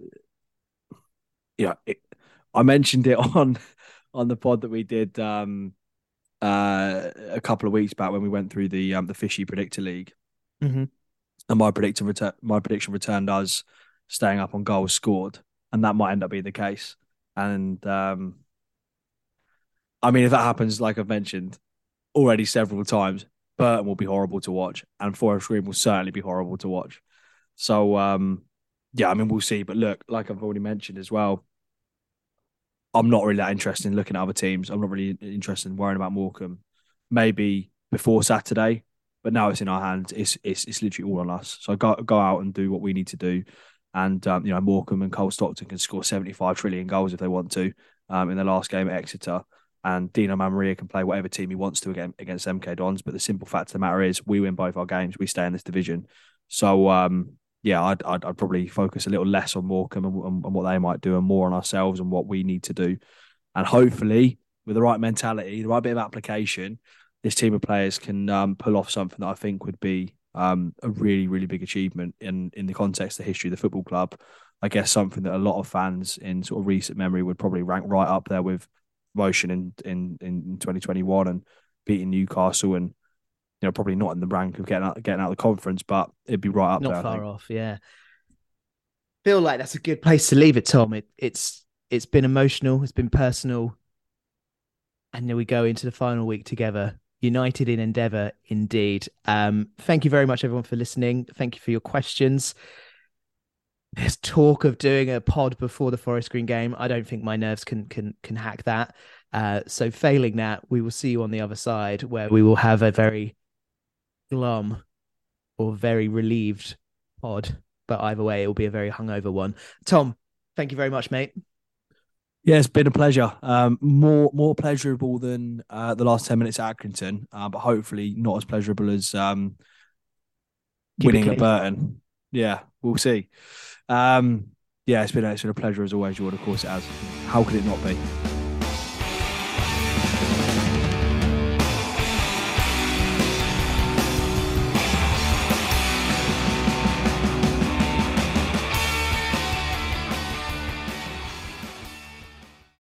yeah, it, I mentioned it on on the pod that we did um, uh, a couple of weeks back when we went through the um, the Fishy Predictor League, Mm-hmm. and my prediction return my prediction returned us staying up on goals scored, and that might end up being the case. And um, I mean, if that happens, like I've mentioned already several times, Burton will be horrible to watch, and Forest Green will certainly be horrible to watch. So, um, yeah, I mean, we'll see. But look, like I've already mentioned as well, I'm not really that interested in looking at other teams. I'm not really interested in worrying about Morecambe. Maybe before Saturday, but now it's in our hands. It's it's it's literally all on us. So go go out and do what we need to do. And um, you know, Morecambe and Cole Stockton can score seventy-five trillion goals if they want to um, in the last game at Exeter. And Dino Maria can play whatever team he wants to against, against M K Dons. But the simple fact of the matter is, we win both our games. We stay in this division. So um, yeah, I'd, I'd, I'd probably focus a little less on Morecambe and, and, and what they might do, and more on ourselves and what we need to do. And hopefully, with the right mentality, the right bit of application, this team of players can um, pull off something that I think would be um, a really, really big achievement in in the context of the history of the football club. I guess something that a lot of fans in sort of recent memory would probably rank right up there with promotion in in in twenty twenty-one and beating Newcastle, and you know, probably not in the rank of getting out getting out of the conference, but it'd be right up Not there. I far think. off, yeah. Feel like that's a good place to leave it, Tom. It, it's it's been emotional, it's been personal, and then we go into the final week together, united in endeavour, indeed. Um, thank you very much, everyone, for listening. Thank you for your questions. There's talk of doing a pod before the Forest Green game. I don't think my nerves can can can hack that. Uh, so failing that, we will see you on the other side, where we will have a very glum or very relieved pod. But either way, it will be a very hungover one. Tom, thank you very much, mate. Yeah, it's been a pleasure. Um, more more pleasurable than uh, the last ten minutes at Accrington, uh, but hopefully not as pleasurable as um, winning at Burton. Yeah, we'll see. Um, yeah, it's been, it's been a pleasure as always, Jordan. Of course it has. How could it not be?